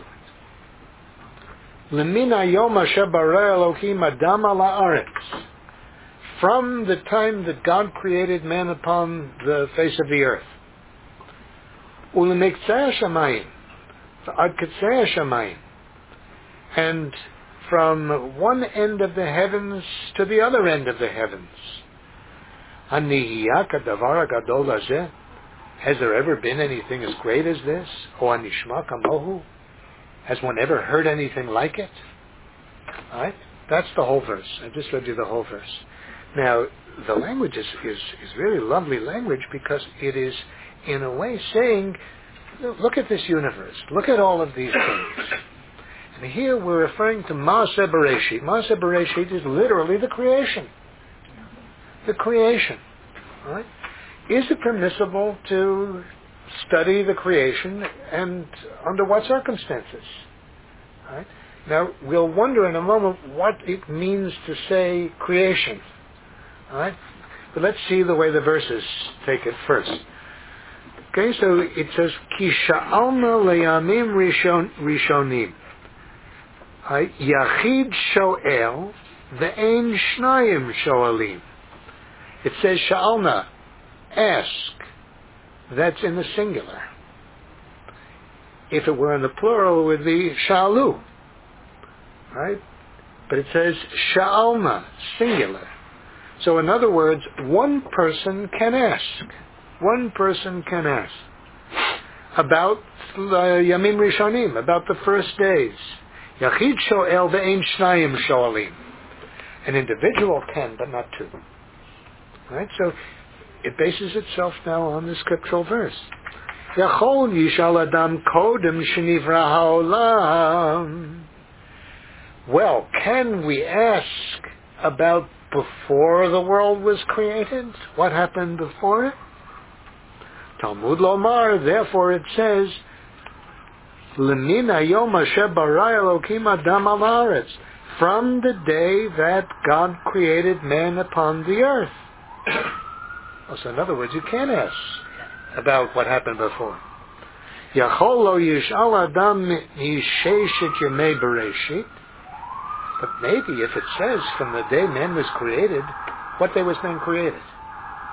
Lemina yom asher bara Elohim adam ala haaretz. From the time that God created man upon the face of the earth. Ulemiktzeh hashamayim, ad kitzeh hashamayim, and from one end of the heavens to the other end of the heavens. Hanihiyah kadavar gadol hazeh. Has there ever been anything as great as this? O anishma kamohu. Has one ever heard anything like it? All right? That's the whole verse. I just read you the whole verse. Now, the language is, is, is really lovely language because it is, in a way, saying, look at this universe. Look at all of these things. And here we're referring to Maaseh Bereshit. Maaseh Bereshit is literally the creation. The creation. Right? Is it permissible to study the creation, and under what circumstances? Right? Now, we'll wonder in a moment what it means to say creation. Right? But let's see the way the verses take it first. Okay, so it says, Ki sha'alna leyamim rishon, rishonim. Yachid sho'el ve'ein shnayim sho'alim. It says sha'alna, ask. That's in the singular. If it were in the plural, it would be sha'alu. Right? But it says sha'alna, singular. So in other words, one person can ask. One person can ask about uh, Yamim Rishonim, about the first days. Yachid sho'el ve'ein shnayim sho'alim. An individual can, but not two. Right? So it bases itself now on the scriptural verse. Yachol yishal adam kodem shenivra ha'olam. Well, can we ask about before the world was created? What happened before it? Talmud Lomar, therefore it says, Lemina yom asher bara Elokim adam al haaretz. From the day that God created man upon the earth. So in other words, you can ask about what happened before. Yachol lo yishal adam yisheshet yemei bereshit. But maybe if it says from the day man was created, what day was man created?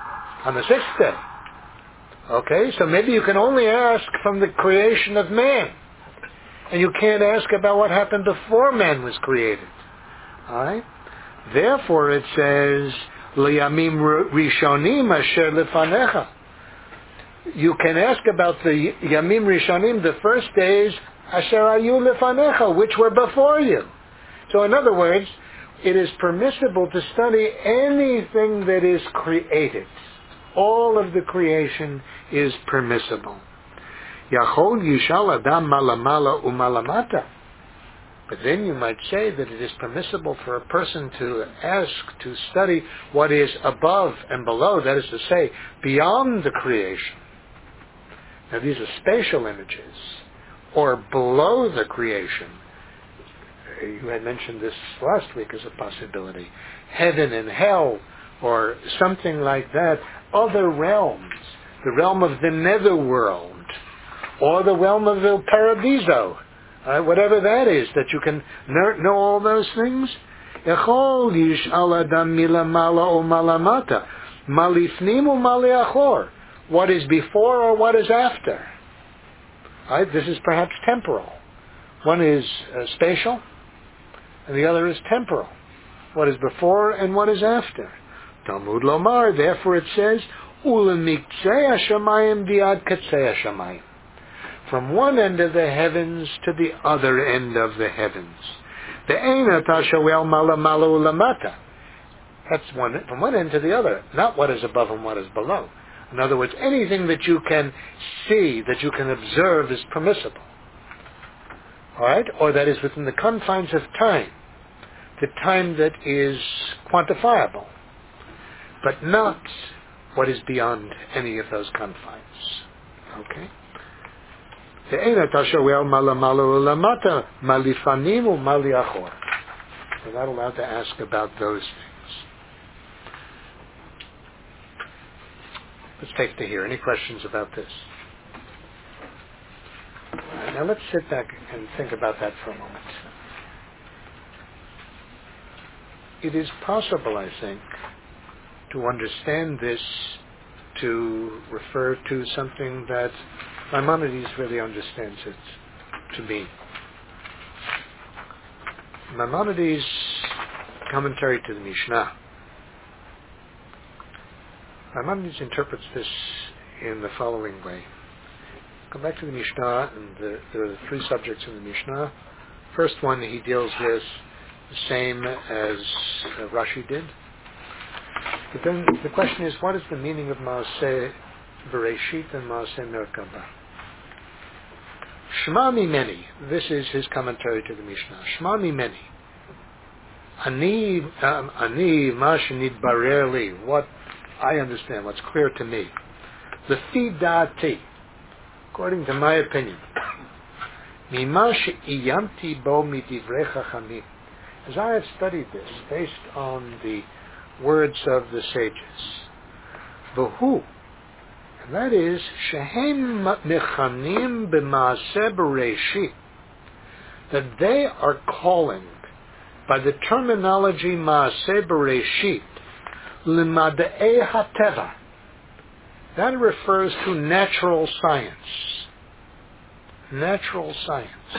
on the sixth day. Okay, so maybe you can only ask from the creation of man. And you can't ask about what happened before man was created. Alright? Therefore it says, Liyamim Rishonim Asher Lefanecha. You can ask about the Yamim Rishonim, the first days, Asher Ayu Lefanecha, which were before you. So in other words, it is permissible to study anything that is created. All of the creation is permissible. Yachol Yishal Adam Malamala Umalamata. But then you might say that it is permissible for a person to ask, to study what is above and below, that is to say, beyond the creation. Now these are spatial images, or below the creation. You had mentioned this last week as a possibility. Heaven and hell, or something like that. Other realms. The realm of the netherworld. Or the realm of the paradiso. Uh, whatever that is, that you can know, know all those things. Echol yish'al adam milamala o malamata. Malifnim u maliachor. What is before or what is after. Right? This is perhaps temporal. One is uh, spatial, and the other is temporal. What is before and what is after. Talmud Lomar, therefore it says, Ulemiktzei hashamayim diad katzei hashamayim. From one end of the heavens to the other end of the heavens. Ve'ena tashoel mala mala ulamata. That's one, from one end to the other, not what is above and what is below. In other words, anything that you can see, that you can observe is permissible. Alright? Or that is within the confines of time. The time that is quantifiable. But not what is beyond any of those confines. Okay? We're not allowed to ask about those things. Let's take to here. Any questions about this? All right, now let's sit back and think about that for a moment. It is possible, I think, to understand this to refer to something that Maimonides really understands it to mean. Maimonides' commentary to the Mishnah. Maimonides interprets this in the following way. Come back to the Mishnah, and the, there are the three subjects in the Mishnah. First one he deals with the same as uh, Rashi did. But then the question is, what is the meaning of Maaseh Bereshit and Maaseh Merkabah? Shema Mimeni, this is his commentary to the Mishnah. Shema Mimeni. Ani, um, ani ma shenitbarer li, what I understand, what's clear to me. Lefi da'ati, according to my opinion. Mima she'iyanti bo midivrei chachamim. As I have studied this, based on the words of the sages. V'hu, and that is, shehem mechanim b'maaseh bereshit, that they are calling, by the terminology maaseh bereshit, l'mada'ei hateva. That refers to natural science. Natural science.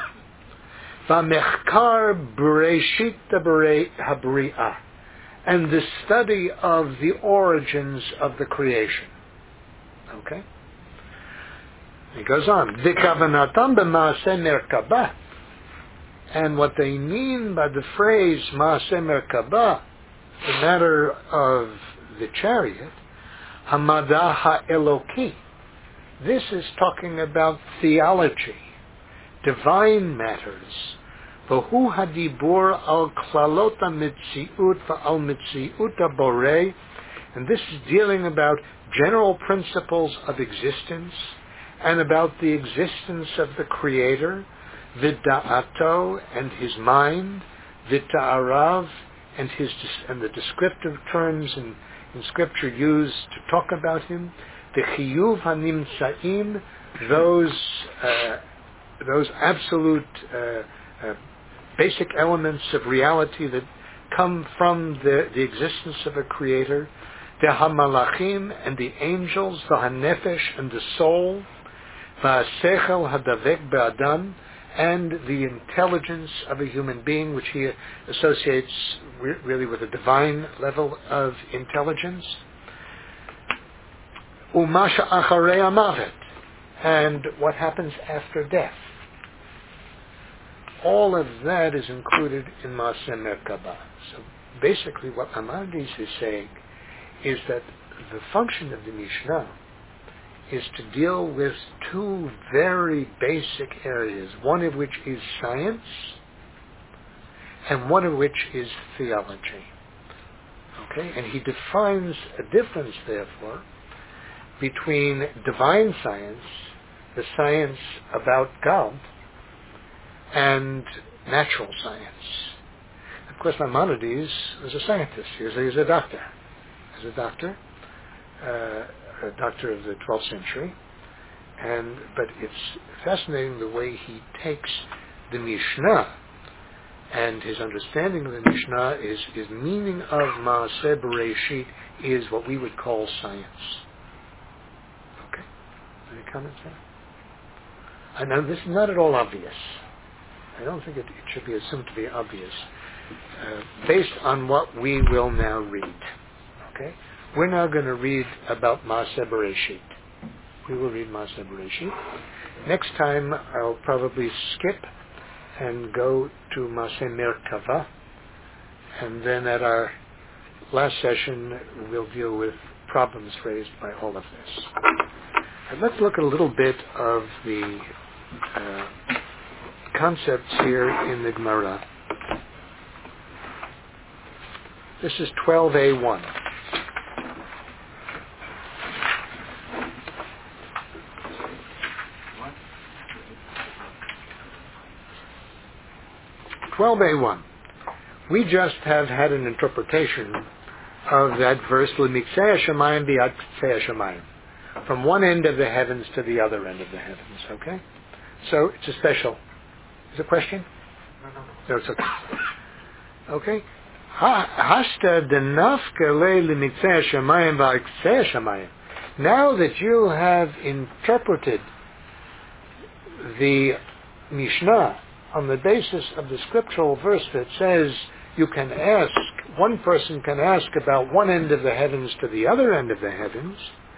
V'mechkar bereshit habri'ah, and the study of the origins of the creation. Okay? He goes on. V'kavanatam b'maaseh merkabah. And what they mean by the phrase maaseh merkabah, the matter of the chariot, hamada ha'eloki. This is talking about theology, divine matters. V'hu hadibur al klalot ha-mitziut v'al mitziut ha-borei, and this is dealing about general principles of existence and about the existence of the Creator, v'da'ato, and his mind, v'ta'arav, and his and the descriptive terms in, in Scripture used to talk about him, v'chiyuv hanimtzaim, those uh, those absolute uh, uh, basic elements of reality that come from the, the existence of a Creator, the hamalachim and the angels, the hanefesh and the soul, v'asechel hadavek be'adam, and the intelligence of a human being, which he associates re- really with a divine level of intelligence, umasha acharei hamavet, and what happens after death. All of that is included in Maaseh Merkabah. So basically what Maimonides is saying is that the function of the Mishnah is to deal with two very basic areas, one of which is science and one of which is theology. Okay? And he defines a difference, therefore, between divine science, the science about God, and natural science. Of course, Maimonides was a scientist. He was, he was a doctor. He was a doctor, uh, a doctor of the twelfth century. And but it's fascinating the way he takes the Mishnah, and his understanding of the Mishnah is his meaning of Maaseh Bereshit is what we would call science. Okay, any comments there? I know this is not at all obvious. I don't think it, it should be assumed to be obvious, uh, based on what we will now read. Okay, we're now going to read about Maaseh Bereshit. We will read Maaseh Bereshit. Next time, I'll probably skip and go to Maaseh Merkavah, and then at our last session, we'll deal with problems raised by all of this. And let's look at a little bit of the uh, concepts here in the Gemara. This is twelve A one. twelve A one. We just have had an interpretation of that verse, L'miksei hashamayim bi'ad ktsei hashamayim, from one end of the heavens to the other end of the heavens, okay? So it's a special. Is there a question? No, no, no. No, it's okay. Okay? Hashta denafka le l'miksei hashamayim bi'ad ktsei hashamayim. Now that you have interpreted the Mishnah on the basis of the scriptural verse that says you can ask, one person can ask about one end of the heavens to the other end of the heavens,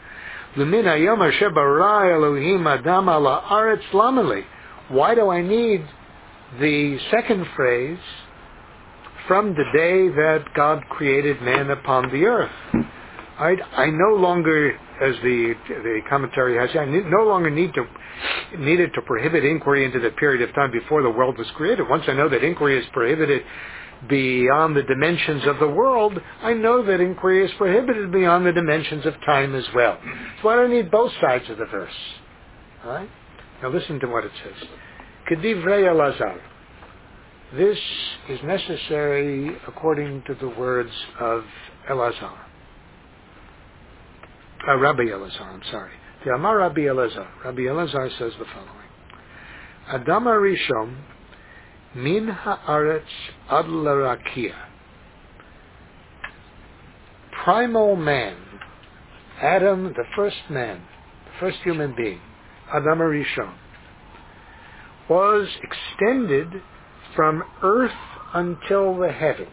why do I need the second phrase, from the day that God created man upon the earth? I, I no longer, as the the commentary has, I no longer need to needed to prohibit inquiry into the period of time before the world was created. Once I know that inquiry is prohibited beyond the dimensions of the world, I know that inquiry is prohibited beyond the dimensions of time as well. So I don't need both sides of the verse. All right? Now listen to what it says. Kedivrei Elazar. This is necessary according to the words of Elazar. Uh, Rabbi Elazar, I'm sorry. The Amar Rabbi Elazar. Rabbi Elazar says the following. Adam Arishon min haaretz ad l'rakia. Primal man, Adam, the first man, the first human being, Adam Arishon, was extended from earth until the heavens.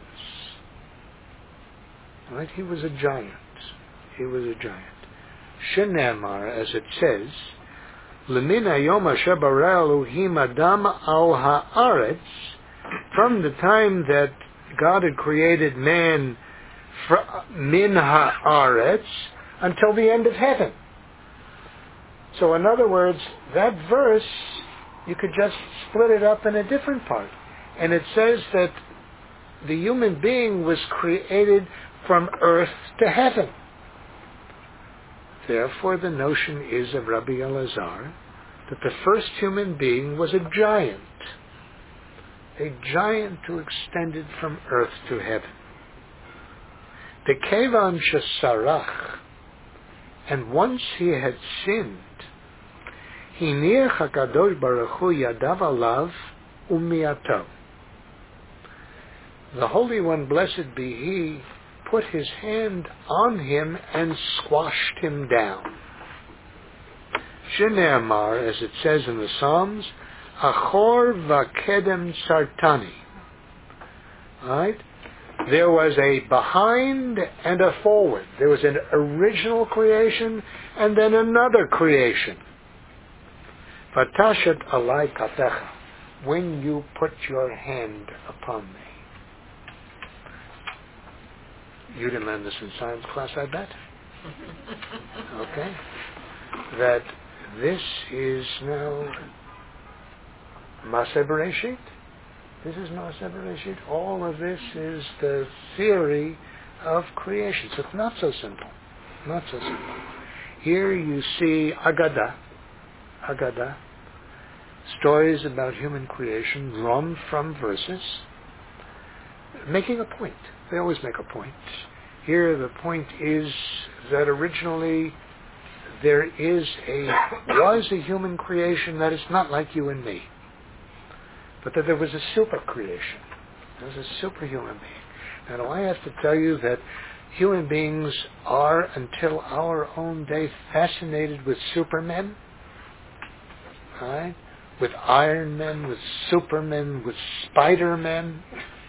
Right? He was a giant. He was a giant. Shenemar, as it says, L'min hayom asher bara Elohim Adam al haaretz, from the time that God had created man min haaretz until the end of heaven. So in other words, that verse, you could just split it up in a different part. And it says that the human being was created from earth to heaven. Therefore, the notion is of Rabbi Elazar that the first human being was a giant, a giant who extended from earth to heaven. The kevan shesarach, and once he had sinned, hiniach hakadosh baruch hu yadav alav umiato. The Holy One, blessed be He, put his hand on him and squashed him down. Shene'amar, as it says in the Psalms, Achor v'kedem sartani. Right? There was a behind and a forward. There was an original creation and then another creation. Vatashet alai katecha, when you put your hand upon me. You didn't learn this in science class, I bet. Okay? That this is now Maaseh Bereshit. This is Maaseh Bereshit. All of this is the theory of creation. So it's not so simple. Not so simple. Here you see Agadah. Agadah. Stories about human creation drawn from verses, making a point. They always make a point. Here the point is that originally there is a, was a human creation that is not like you and me, but that there was a super creation. There was a superhuman being. Now, do I have to tell you that human beings are, until our own day, fascinated with supermen? Right? With Iron Men, with Supermen, with Spider-Men?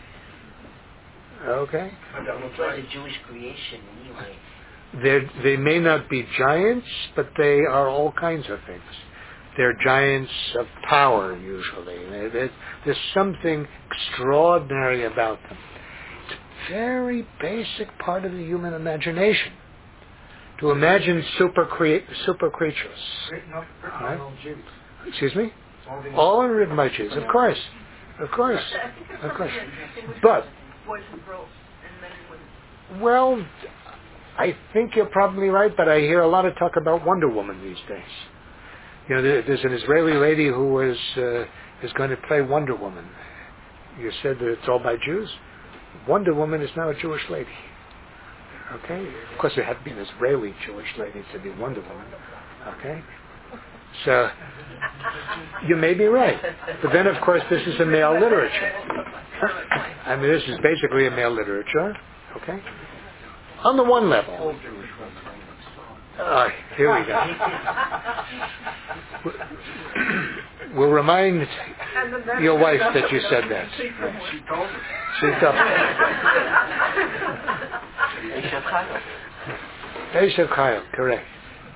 Okay? It was a Jewish creation anyway. They're, they may not be giants, but they are all kinds of things. They're giants of power, usually. They're, they're, there's something extraordinary about them. It's a very basic part of the human imagination, to imagine super, crea- super creatures. Right? Excuse me? All are written by Jews, of course. Of course. Of course. But, well, I think you're probably right, but I hear a lot of talk about Wonder Woman these days. You know, there's an Israeli lady who was uh, is going to play Wonder Woman. You said that it's all by Jews. Wonder Woman is now a Jewish lady. Okay? Of course, there had to be an Israeli Jewish lady to be Wonder Woman. Okay? So, you may be right. But then, of course, this is a male literature. I mean, this is basically a male literature. Okay? On the one level. Uh, here we go. We'll remind your wife that you said that. She told me. She told me. Eshev Chayil, correct.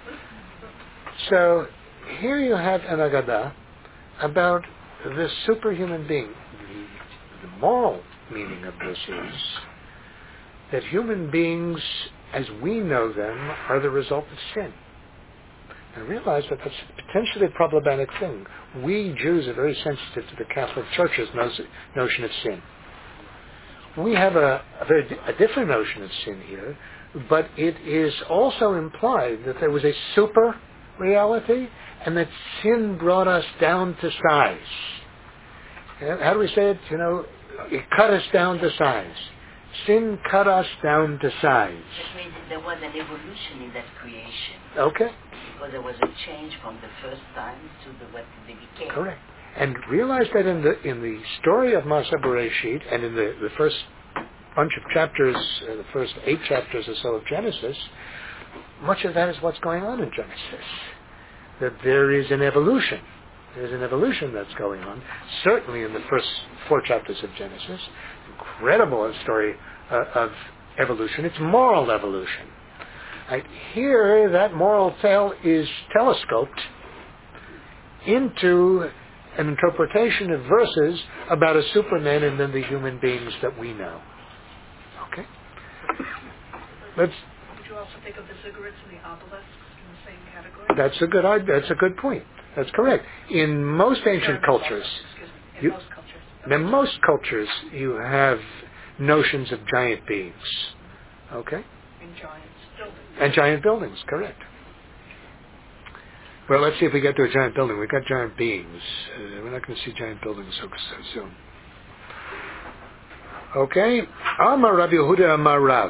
So, here you have an Agadah about this superhuman being. The, the moral meaning of this is that human beings, as we know them, are the result of sin. And realize that that's a potentially problematic thing. We Jews are very sensitive to the Catholic Church's no- notion of sin. We have a, a very a different notion of sin here, but it is also implied that there was a super reality and that sin brought us down to size. How do we say it? You know, it cut us down to size. Sin cut us down to size. That means there was an evolution in that creation. Okay. Because there was a change from the first time to the, what they became. Correct. And realize that in the in the story of Maaseh Bereshit and in the, the first bunch of chapters, uh, the first eight chapters or so of Genesis, much of that is what's going on in Genesis. That there is an evolution. There's an evolution that's going on. Certainly in the first four chapters of Genesis. Incredible story uh, of evolution. It's moral evolution. Right? Here, that moral tale is telescoped into an interpretation of verses about a Superman and then the human beings that we know. Okay? Let's. Would you also think of the ziggurats and the obelisks in the same category? That's a good. That's a good point. That's correct. In most ancient cultures, In you, most cultures. in most cultures, you have notions of giant beings. Okay? In giant buildings. And giant buildings, correct. Well, let's see if we get to a giant building. We've got giant beings. Uh, we're not going to see giant buildings so, so soon. Okay? Amar Rabbi Yehuda Amar Rav.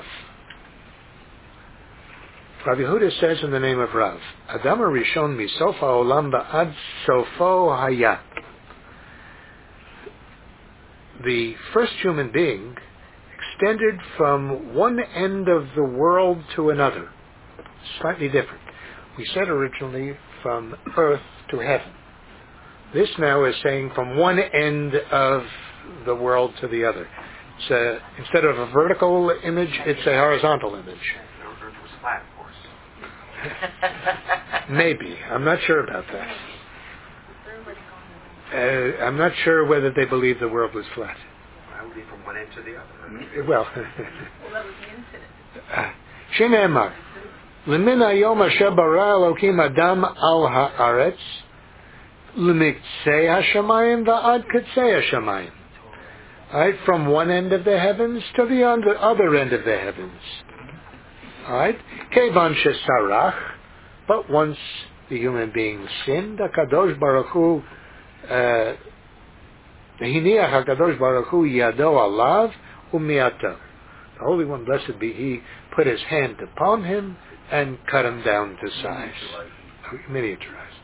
Rabbi Yehuda says in the name of Rav, Adam Rishon misofa olam ba'ad sofo haya. The first human being extended from one end of the world to another. Slightly different. We said originally from earth to heaven. This now is saying from one end of the world to the other. It's a, instead of a vertical image, it's a horizontal image. The earth was flat, of course. Maybe. I'm not sure about that. Uh, I'm not sure whether they believe the world was flat. That would be from one end to the other. Well, Well, that was the infinite. שנאמר, למן היום אשר ברא אלוקים אדם על הארץ, למקצה השמיים ועד קצה השמיים. Right, from one end of the heavens to the other end of the heavens. Right, כיוון שסרח, but once the human being sinned, הקדוש ברוך הוא, הניח הקדוש ברוך הוא ידו עליו ומיעטו. The Holy One, blessed be He, put His hand upon him and cut him down to size. Miniaturized.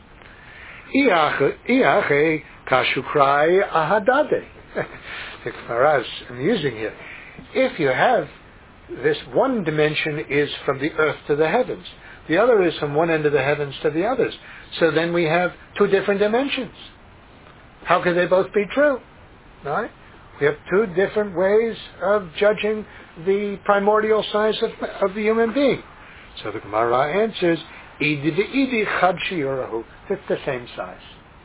Iache kashukrai ahadade. The Gemara is amusing here. If you have this one dimension is from the earth to the heavens, the other is from one end of the heavens to the others. So then we have two different dimensions. How can they both be true? Right? We have two different ways of judging the primordial size of, of the human being. So the Gemara answers, Idi v'idi chad shiurahu. It's the same size.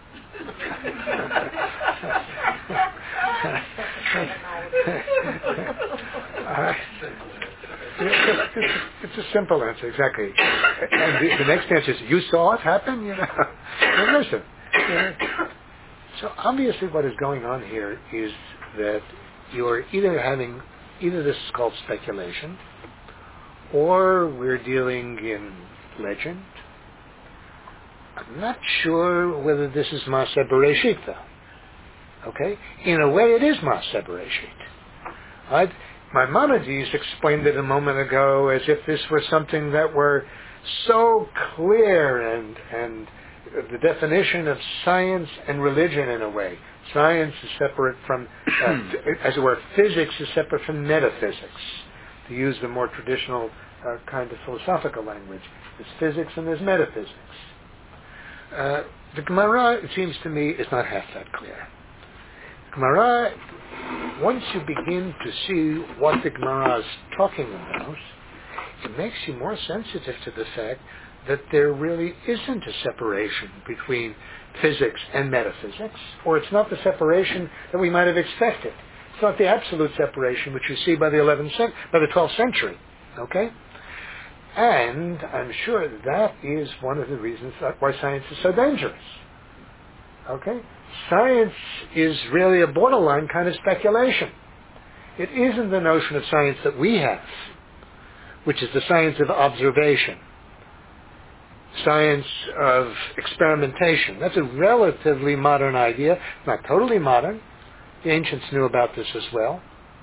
uh, it's, it's a simple answer, exactly. And the, the next answer is, you saw it happen? You know. Well, listen. You know. So obviously what is going on here is that you're either having, either this is called speculation, or we're dealing in legend. I'm not sure whether this is Maaseh Bereshit, though. Okay? In a way, it is Maaseh Bereshit. Right? Maimonides explained it a moment ago as if this were something that were so clear and and the definition of science and religion in a way. Science is separate from, uh, as it were, physics is separate from metaphysics. To use the more traditional uh, kind of philosophical language, there's physics and there's metaphysics. Uh, the Gemara, it seems to me, is not half that clear. Gemara, once you begin to see what the Gemara is talking about, it makes you more sensitive to the fact that there really isn't a separation between physics and metaphysics, or it's not the separation that we might have expected. It's not the absolute separation which you see by the eleventh cent- by the twelfth century. Okay? And I'm sure that is one of the reasons why science is so dangerous. Okay? Science is really a borderline kind of speculation. It isn't the notion of science that we have, which is the science of observation, science of experimentation. That's a relatively modern idea, not totally modern. The ancients knew about this as well.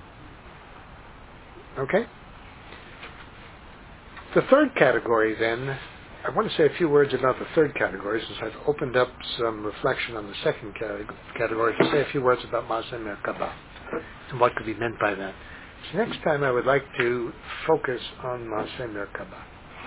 Okay? The third category, then, I want to say a few words about the third category, since I've opened up some reflection on the second category, to say a few words about Maaseh Merkabah and what could be meant by that. So next time I would like to focus on Maaseh Merkabah.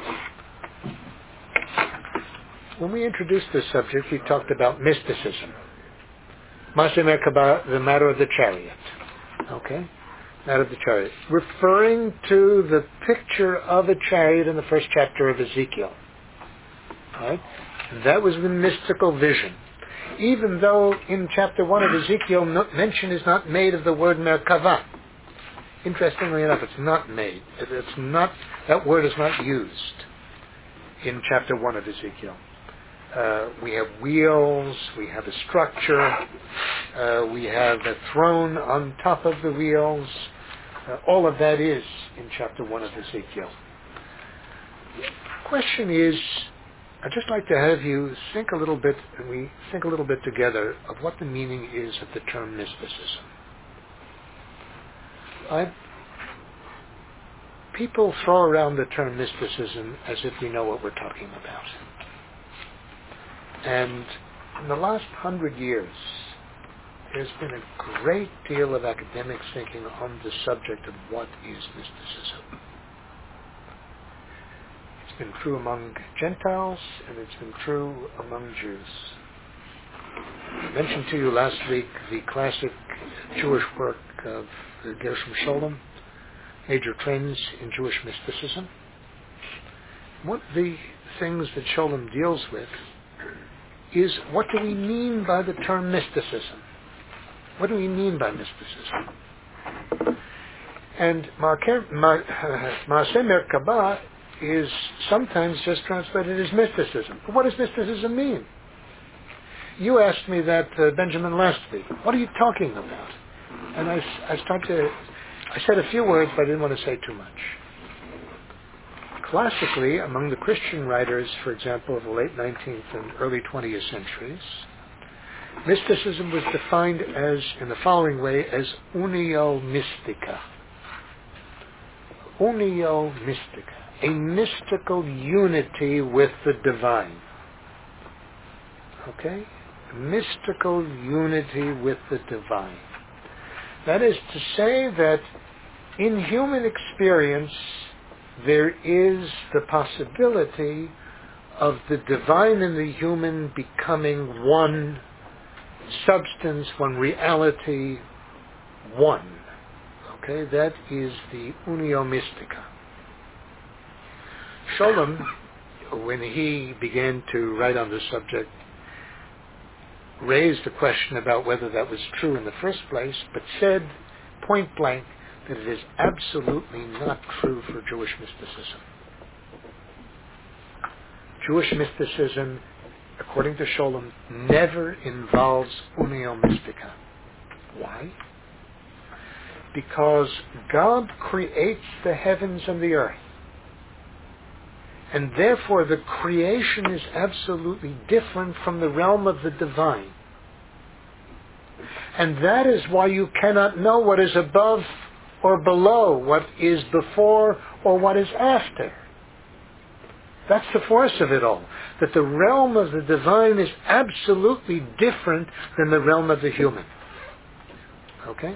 When we introduced this subject, we talked about mysticism. Maaseh Merkabah, the matter of the chariot. Okay? Matter of the chariot. Referring to the picture of a chariot in the first chapter of Ezekiel. Right? That was the mystical vision. Even though in chapter one of Ezekiel, no, mention is not made of the word Merkavah. Interestingly enough, it's not made. It's not, that word is not used in chapter one of Ezekiel. Uh, we have wheels, we have a structure, uh, we have a throne on top of the wheels. Uh, all of that is in chapter one of Ezekiel. The question is, I'd just like to have you think a little bit, and we think a little bit together, of what the meaning is of the term mysticism. I, people throw around the term mysticism as if we know what we're talking about. And in the last hundred years, there's been a great deal of academic thinking on the subject of what is mysticism. It's been true among Gentiles, and it's been true among Jews. I mentioned to you last week the classic Jewish work of Gershom Scholem, Major Trends in Jewish Mysticism. One of the things that Scholem deals with is, what do we mean by the term mysticism? What do we mean by mysticism? And Maaseh Merkabah is sometimes just translated as mysticism. But what does mysticism mean? You asked me that, uh, Benjamin, last week. What are you talking about? And I, I started to, I said a few words, but I didn't want to say too much. Classically, among the Christian writers, for example, of the late nineteenth and early twentieth centuries, mysticism was defined as, in the following way, as unio mystica. Unio mystica. A mystical unity with the divine. Okay? A mystical unity with the divine. That is to say that in human experience, there is the possibility of the divine and the human becoming one substance, one reality, one. Okay, that is the unio mystica. Scholem, when he began to write on this subject, raised the question about whether that was true in the first place, but said point blank that it is absolutely not true for Jewish mysticism. Jewish mysticism, according to Scholem, never involves unio mystica. Why? Because God creates the heavens and the earth. And therefore the creation is absolutely different from the realm of the divine. And that is why you cannot know what is above or below, what is before or what is after. That's the force of it all. That the realm of the divine is absolutely different than the realm of the human. Okay?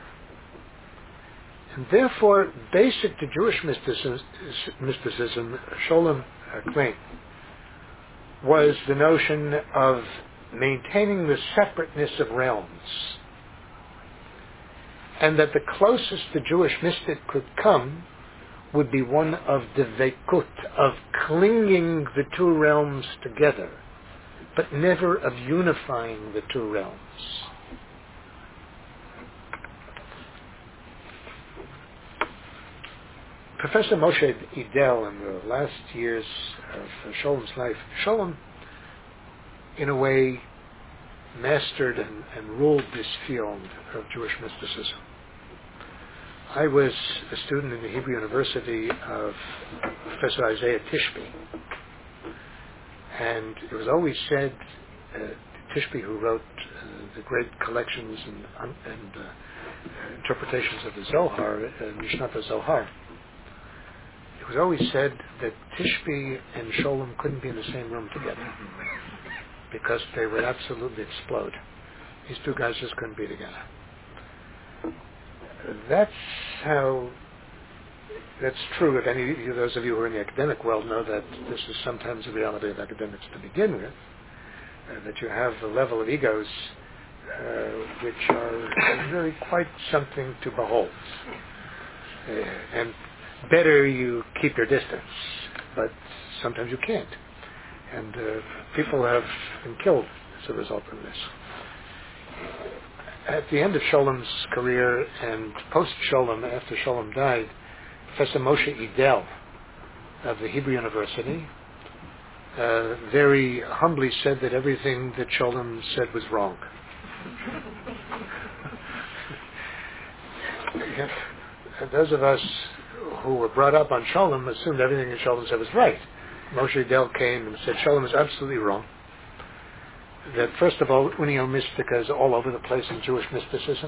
And therefore, basic to Jewish mysticism, mysticism Scholem claimed, was the notion of maintaining the separateness of realms. And that the closest the Jewish mystic could come would be one of devekut, of clinging the two realms together, but never of unifying the two realms. Professor Moshe Idel, in the last years of Scholem's life, Scholem, in a way, mastered and, and ruled this field of Jewish mysticism. I was a student in the Hebrew University of Professor Isaiah Tishby, and it was always said, uh, Tishby, who wrote uh, the great collections and, and uh, interpretations of the Zohar, uh, Mishnat Zohar, it was always said that Tishby and Scholem couldn't be in the same room together because they would absolutely explode. These two guys just couldn't be together. That's how, that's true. If any of those of you who are in the academic world know that this is sometimes the reality of academics to begin with, uh, that you have a level of egos uh, which are really quite something to behold. Uh, and better you keep your distance, but sometimes you can't. And uh, people have been killed as a result of this. At the end of Scholem's career and post-Scholem, after Scholem died, Professor Moshe Idel of the Hebrew University uh, very humbly said that everything that Scholem said was wrong. Those of us who were brought up on Scholem assumed everything that Scholem said was right. Moshe Idel came and said Scholem is absolutely wrong. That first of all, unio mystica is all over the place in Jewish mysticism,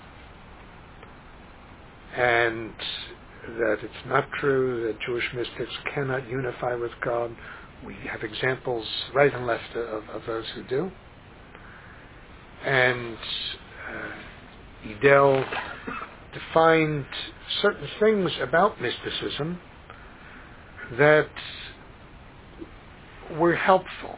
and that it's not true that Jewish mystics cannot unify with God. We have examples right and left of, of those who do. And Edel defined certain things about mysticism that were helpful.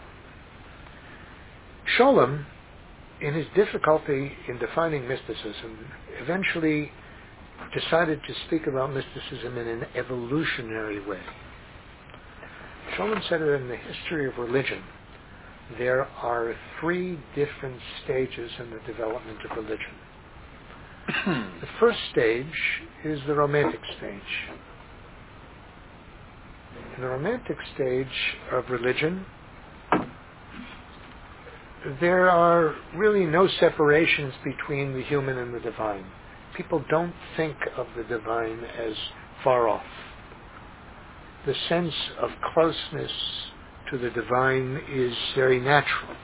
Sholem, in his difficulty in defining mysticism, eventually decided to speak about mysticism in an evolutionary way. Sholem said that in the history of religion, there are three different stages in the development of religion. The first stage is the romantic stage. In the romantic stage of religion, there are really no separations between the human and the divine. People don't think of the divine as far off. The sense of closeness to the divine is very natural.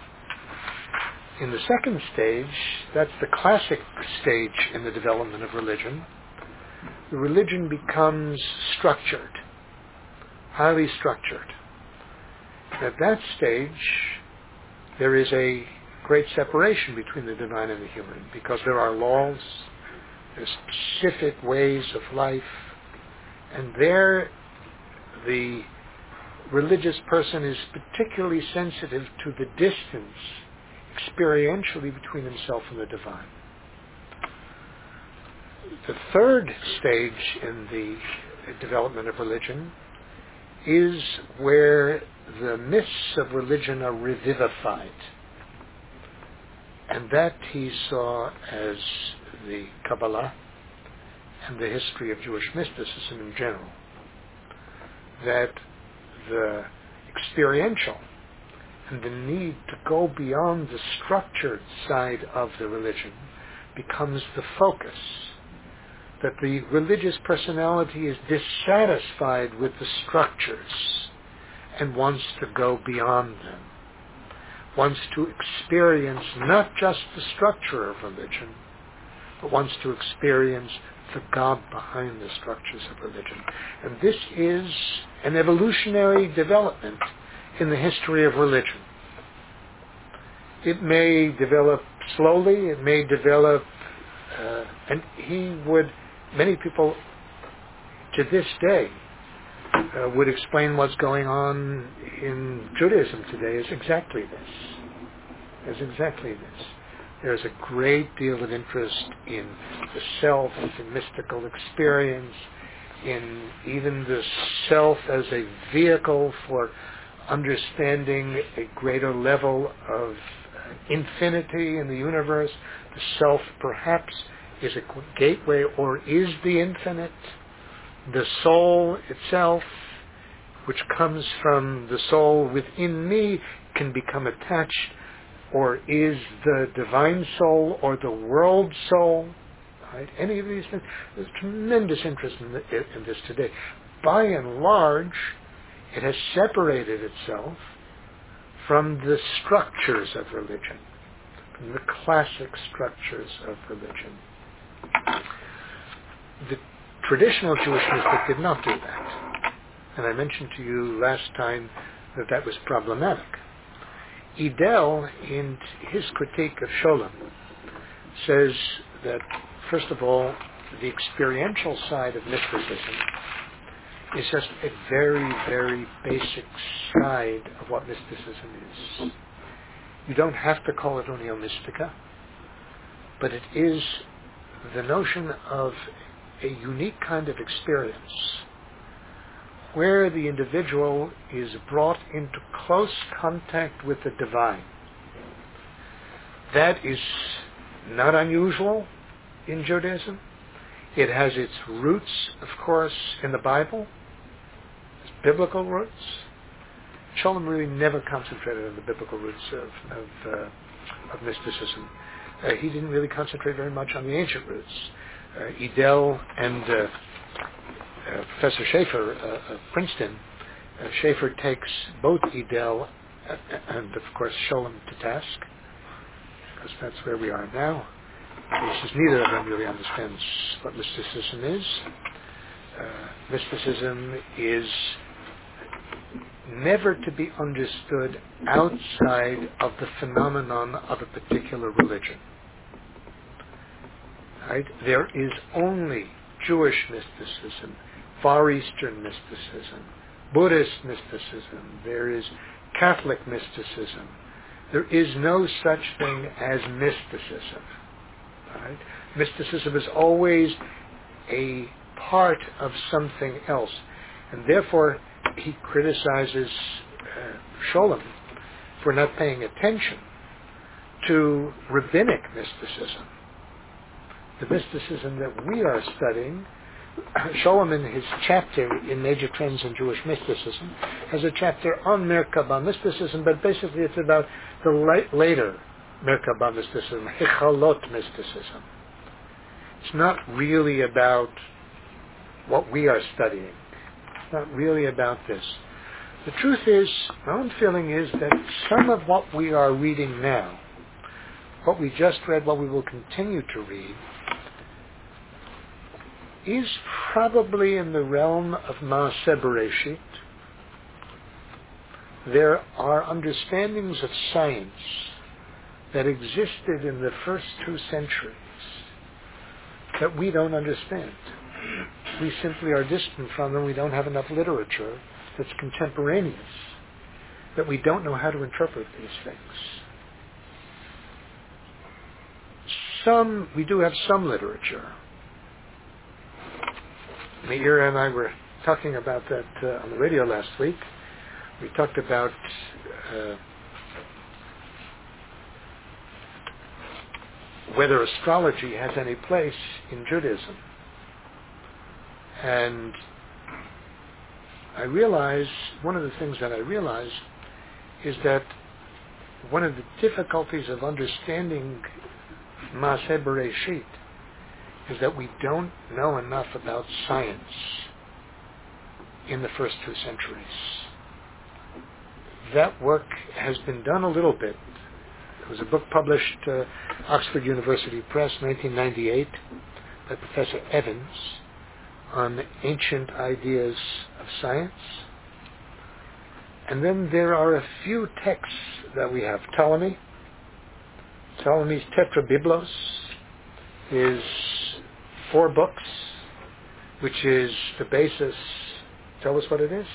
In the second stage, that's the classic stage in the development of religion, the religion becomes structured, highly structured. At that stage, there is a great separation between the divine and the human, because there are laws, there's specific ways of life, and there the religious person is particularly sensitive to the distance experientially between himself and the divine. The third stage in the development of religion is where the myths of religion are revivified. And that he saw as the Kabbalah and the history of Jewish mysticism in general. That the experiential and the need to go beyond the structured side of the religion becomes the focus. That the religious personality is dissatisfied with the structures and wants to go beyond them. Wants to experience not just the structure of religion, but wants to experience the God behind the structures of religion. And this is an evolutionary development in the history of religion. It may develop slowly, it may develop, uh, and he would, many people to this day uh, would explain what's going on in Judaism today as exactly this. As exactly this. There's a great deal of interest in the self, in mystical experience, in even the self as a vehicle for understanding a greater level of infinity in the universe. The self perhaps is a gateway or is the infinite. The soul itself, which comes from the soul within me, can become attached or is the divine soul or the world soul. Right? Any of these things. There's tremendous interest in, the, in this today. By and large, it has separated itself from the structures of religion, from the classic structures of religion. The traditional Jewish mystic did not do that. And I mentioned to you last time that that was problematic. Edel, in his critique of Sholem, says that, first of all, the experiential side of mysticism is just a very, very basic side of what mysticism is. You don't have to call it Unio Mystica, but it is the notion of a unique kind of experience where the individual is brought into close contact with the divine. That is not unusual in Judaism. It has its roots, of course, in the Bible, its biblical roots. Sholem really never concentrated on the biblical roots of, of, uh, of mysticism. Uh, he didn't really concentrate very much on the ancient roots. Uh, Edel and uh, uh, Professor Schaeffer uh, of Princeton, uh, Schaeffer takes both Edel and, of course, Sholem to task, because that's where we are now. He says neither of them really understands what mysticism is. Uh, mysticism is never to be understood outside of the phenomenon of a particular religion. Right? There is only Jewish mysticism, Far Eastern mysticism, Buddhist mysticism. There is Catholic mysticism. There is no such thing as mysticism. Right? Mysticism is always a part of something else. And therefore, he criticizes uh, Scholem for not paying attention to rabbinic mysticism. The mysticism that we are studying, Scholem in his chapter in Major Trends in Jewish Mysticism has a chapter on Merkabah mysticism, but basically it's about the la- later Merkabah mysticism, Hechalot mysticism. It's not really about what we are studying. It's not really about this. The truth is, my own feeling is that some of what we are reading now, what we just read, what we will continue to read, is probably in the realm of Maaseh Bereshit. There are understandings of science that existed in the first two centuries that we don't understand. We simply are distant from them. We don't have enough literature that's contemporaneous, that we don't know how to interpret these things. Some, we do have some literature. Meir and I were talking about that uh, on the radio last week. We talked about uh, whether astrology has any place in Judaism. And I realize, one of the things that I realize is that one of the difficulties of understanding Maaseh Bereshit is that we don't know enough about science in the first two centuries. That work has been done a little bit. There was a book published, uh, Oxford University Press, nineteen ninety-eight, by Professor Evans, on ancient ideas of science. And then there are a few texts that we have. Ptolemy, Ptolemy's Tetrabiblos is four books, which is the basis. Tell us what it is.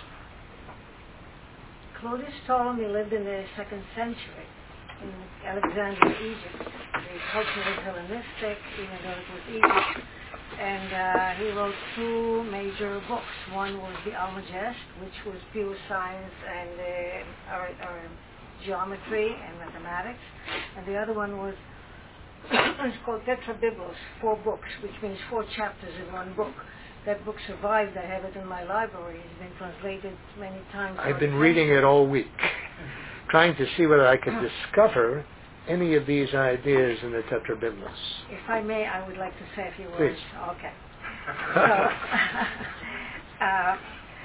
Claudius Ptolemy lived in the second century in Alexandria, Egypt. The culture was Hellenistic, even though it was Egypt. And uh, he wrote two major books. One was the Almagest, which was pure science and uh, or, or geometry and mathematics. And the other one was it's called Tetrabiblos, four books, which means four chapters in one book. That book survived. I have it in my library. It's been translated many times. I've been reading it all week, trying to see whether I could discover any of these ideas in the Tetrabiblos. If I may, I would like to say a few Please. words. Okay. So, uh,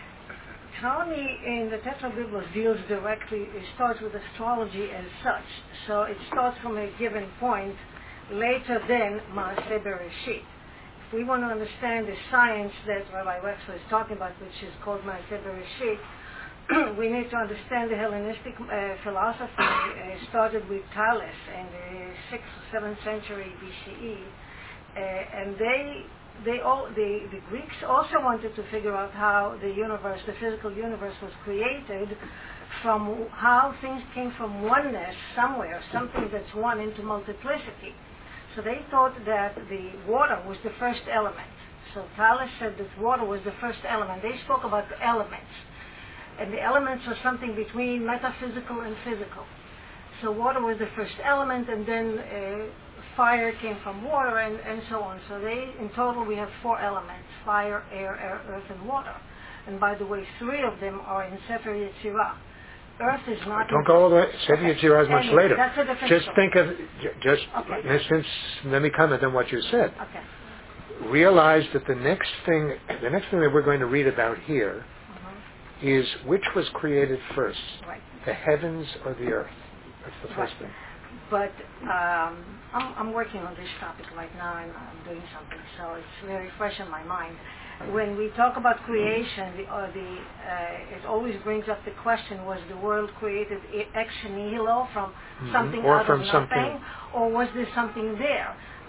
Ptolemy in the Tetrabiblos deals directly, it starts with astrology as such. So it starts from a given point, later than Maaseh Bereshit. If we want to understand the science that Rabbi Wexler is talking about, which is called Maaseh Bereshit, we need to understand the Hellenistic uh, philosophy. Uh, started with Thales in the sixth or seventh century B C E, uh, and they, they all, the, the Greeks also wanted to figure out how the universe, the physical universe, was created, from how things came from oneness somewhere, something that's one, into multiplicity. So they thought that the water was the first element. So Thales said that water was the first element. They spoke about the elements. And the elements are something between metaphysical and physical. So water was the first element, and then uh, fire came from water, and, and so on. So they, in total, we have four elements: fire, air, air, earth, and water. And by the way, three of them are in Sefer Yetzirah. Earth is not... Don't go all the way. Sefer Yetzirah is much anyway, later. That's a different Just story. think of, just, Okay. since, let me comment on what you said. Okay. Realize that the next thing, the next thing that we're going to read about here Uh-huh. is which was created first, Right. the heavens or the earth. That's the first Right. thing. But um, I'm, I'm working on this topic right now, and I'm doing something, so it's very fresh in my mind. When we talk about creation, the, uh, the, uh, it always brings up the question: was the world created ex nihilo, from Mhm. something Or out from of something- nothing, or was there something there?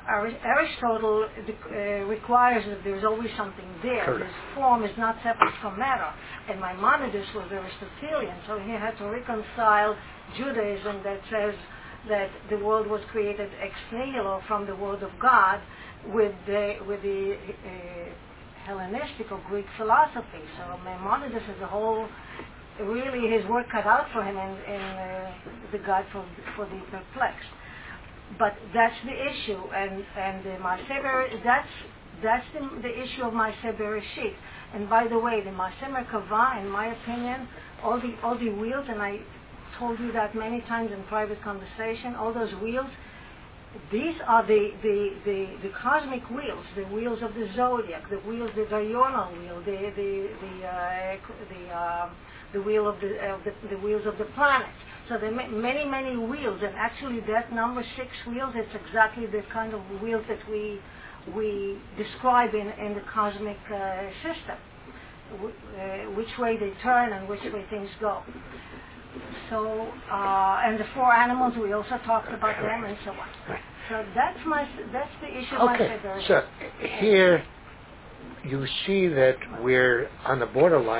Ari- Aristotle uh, requires that there's always something there. Correct. This form is not separate from matter. And Maimonides was Aristotelian, so he had to reconcile Judaism that says that the world was created ex nihilo from the word of God with the, with the uh, Hellenistic or Greek philosophy. So Maimonides is a whole, really his work cut out for him in, in uh, the Guide for, for the Perplexed. But that's the issue, and and the Maaseh Bereshit, that's that's the, the issue of Maaseh Bereshit. And by the way, the Maaseh Merkavah, in my opinion, all the all the wheels, and I told you that many times in private conversation, all those wheels, these are the the, the, the cosmic wheels, the wheels of the zodiac, the wheels, the diurnal wheel, the the the uh, the, uh, the wheel of the, uh, the the wheels of the planets. So there are many, many wheels, and actually that number six wheels, it's exactly the kind of wheels that we we describe in, in the cosmic uh, system, w- uh, which way they turn and which way things go. So, uh, and the four animals, we also talked about them and so on. So that's my that's the issue. Okay, my so here you see that we're on the borderline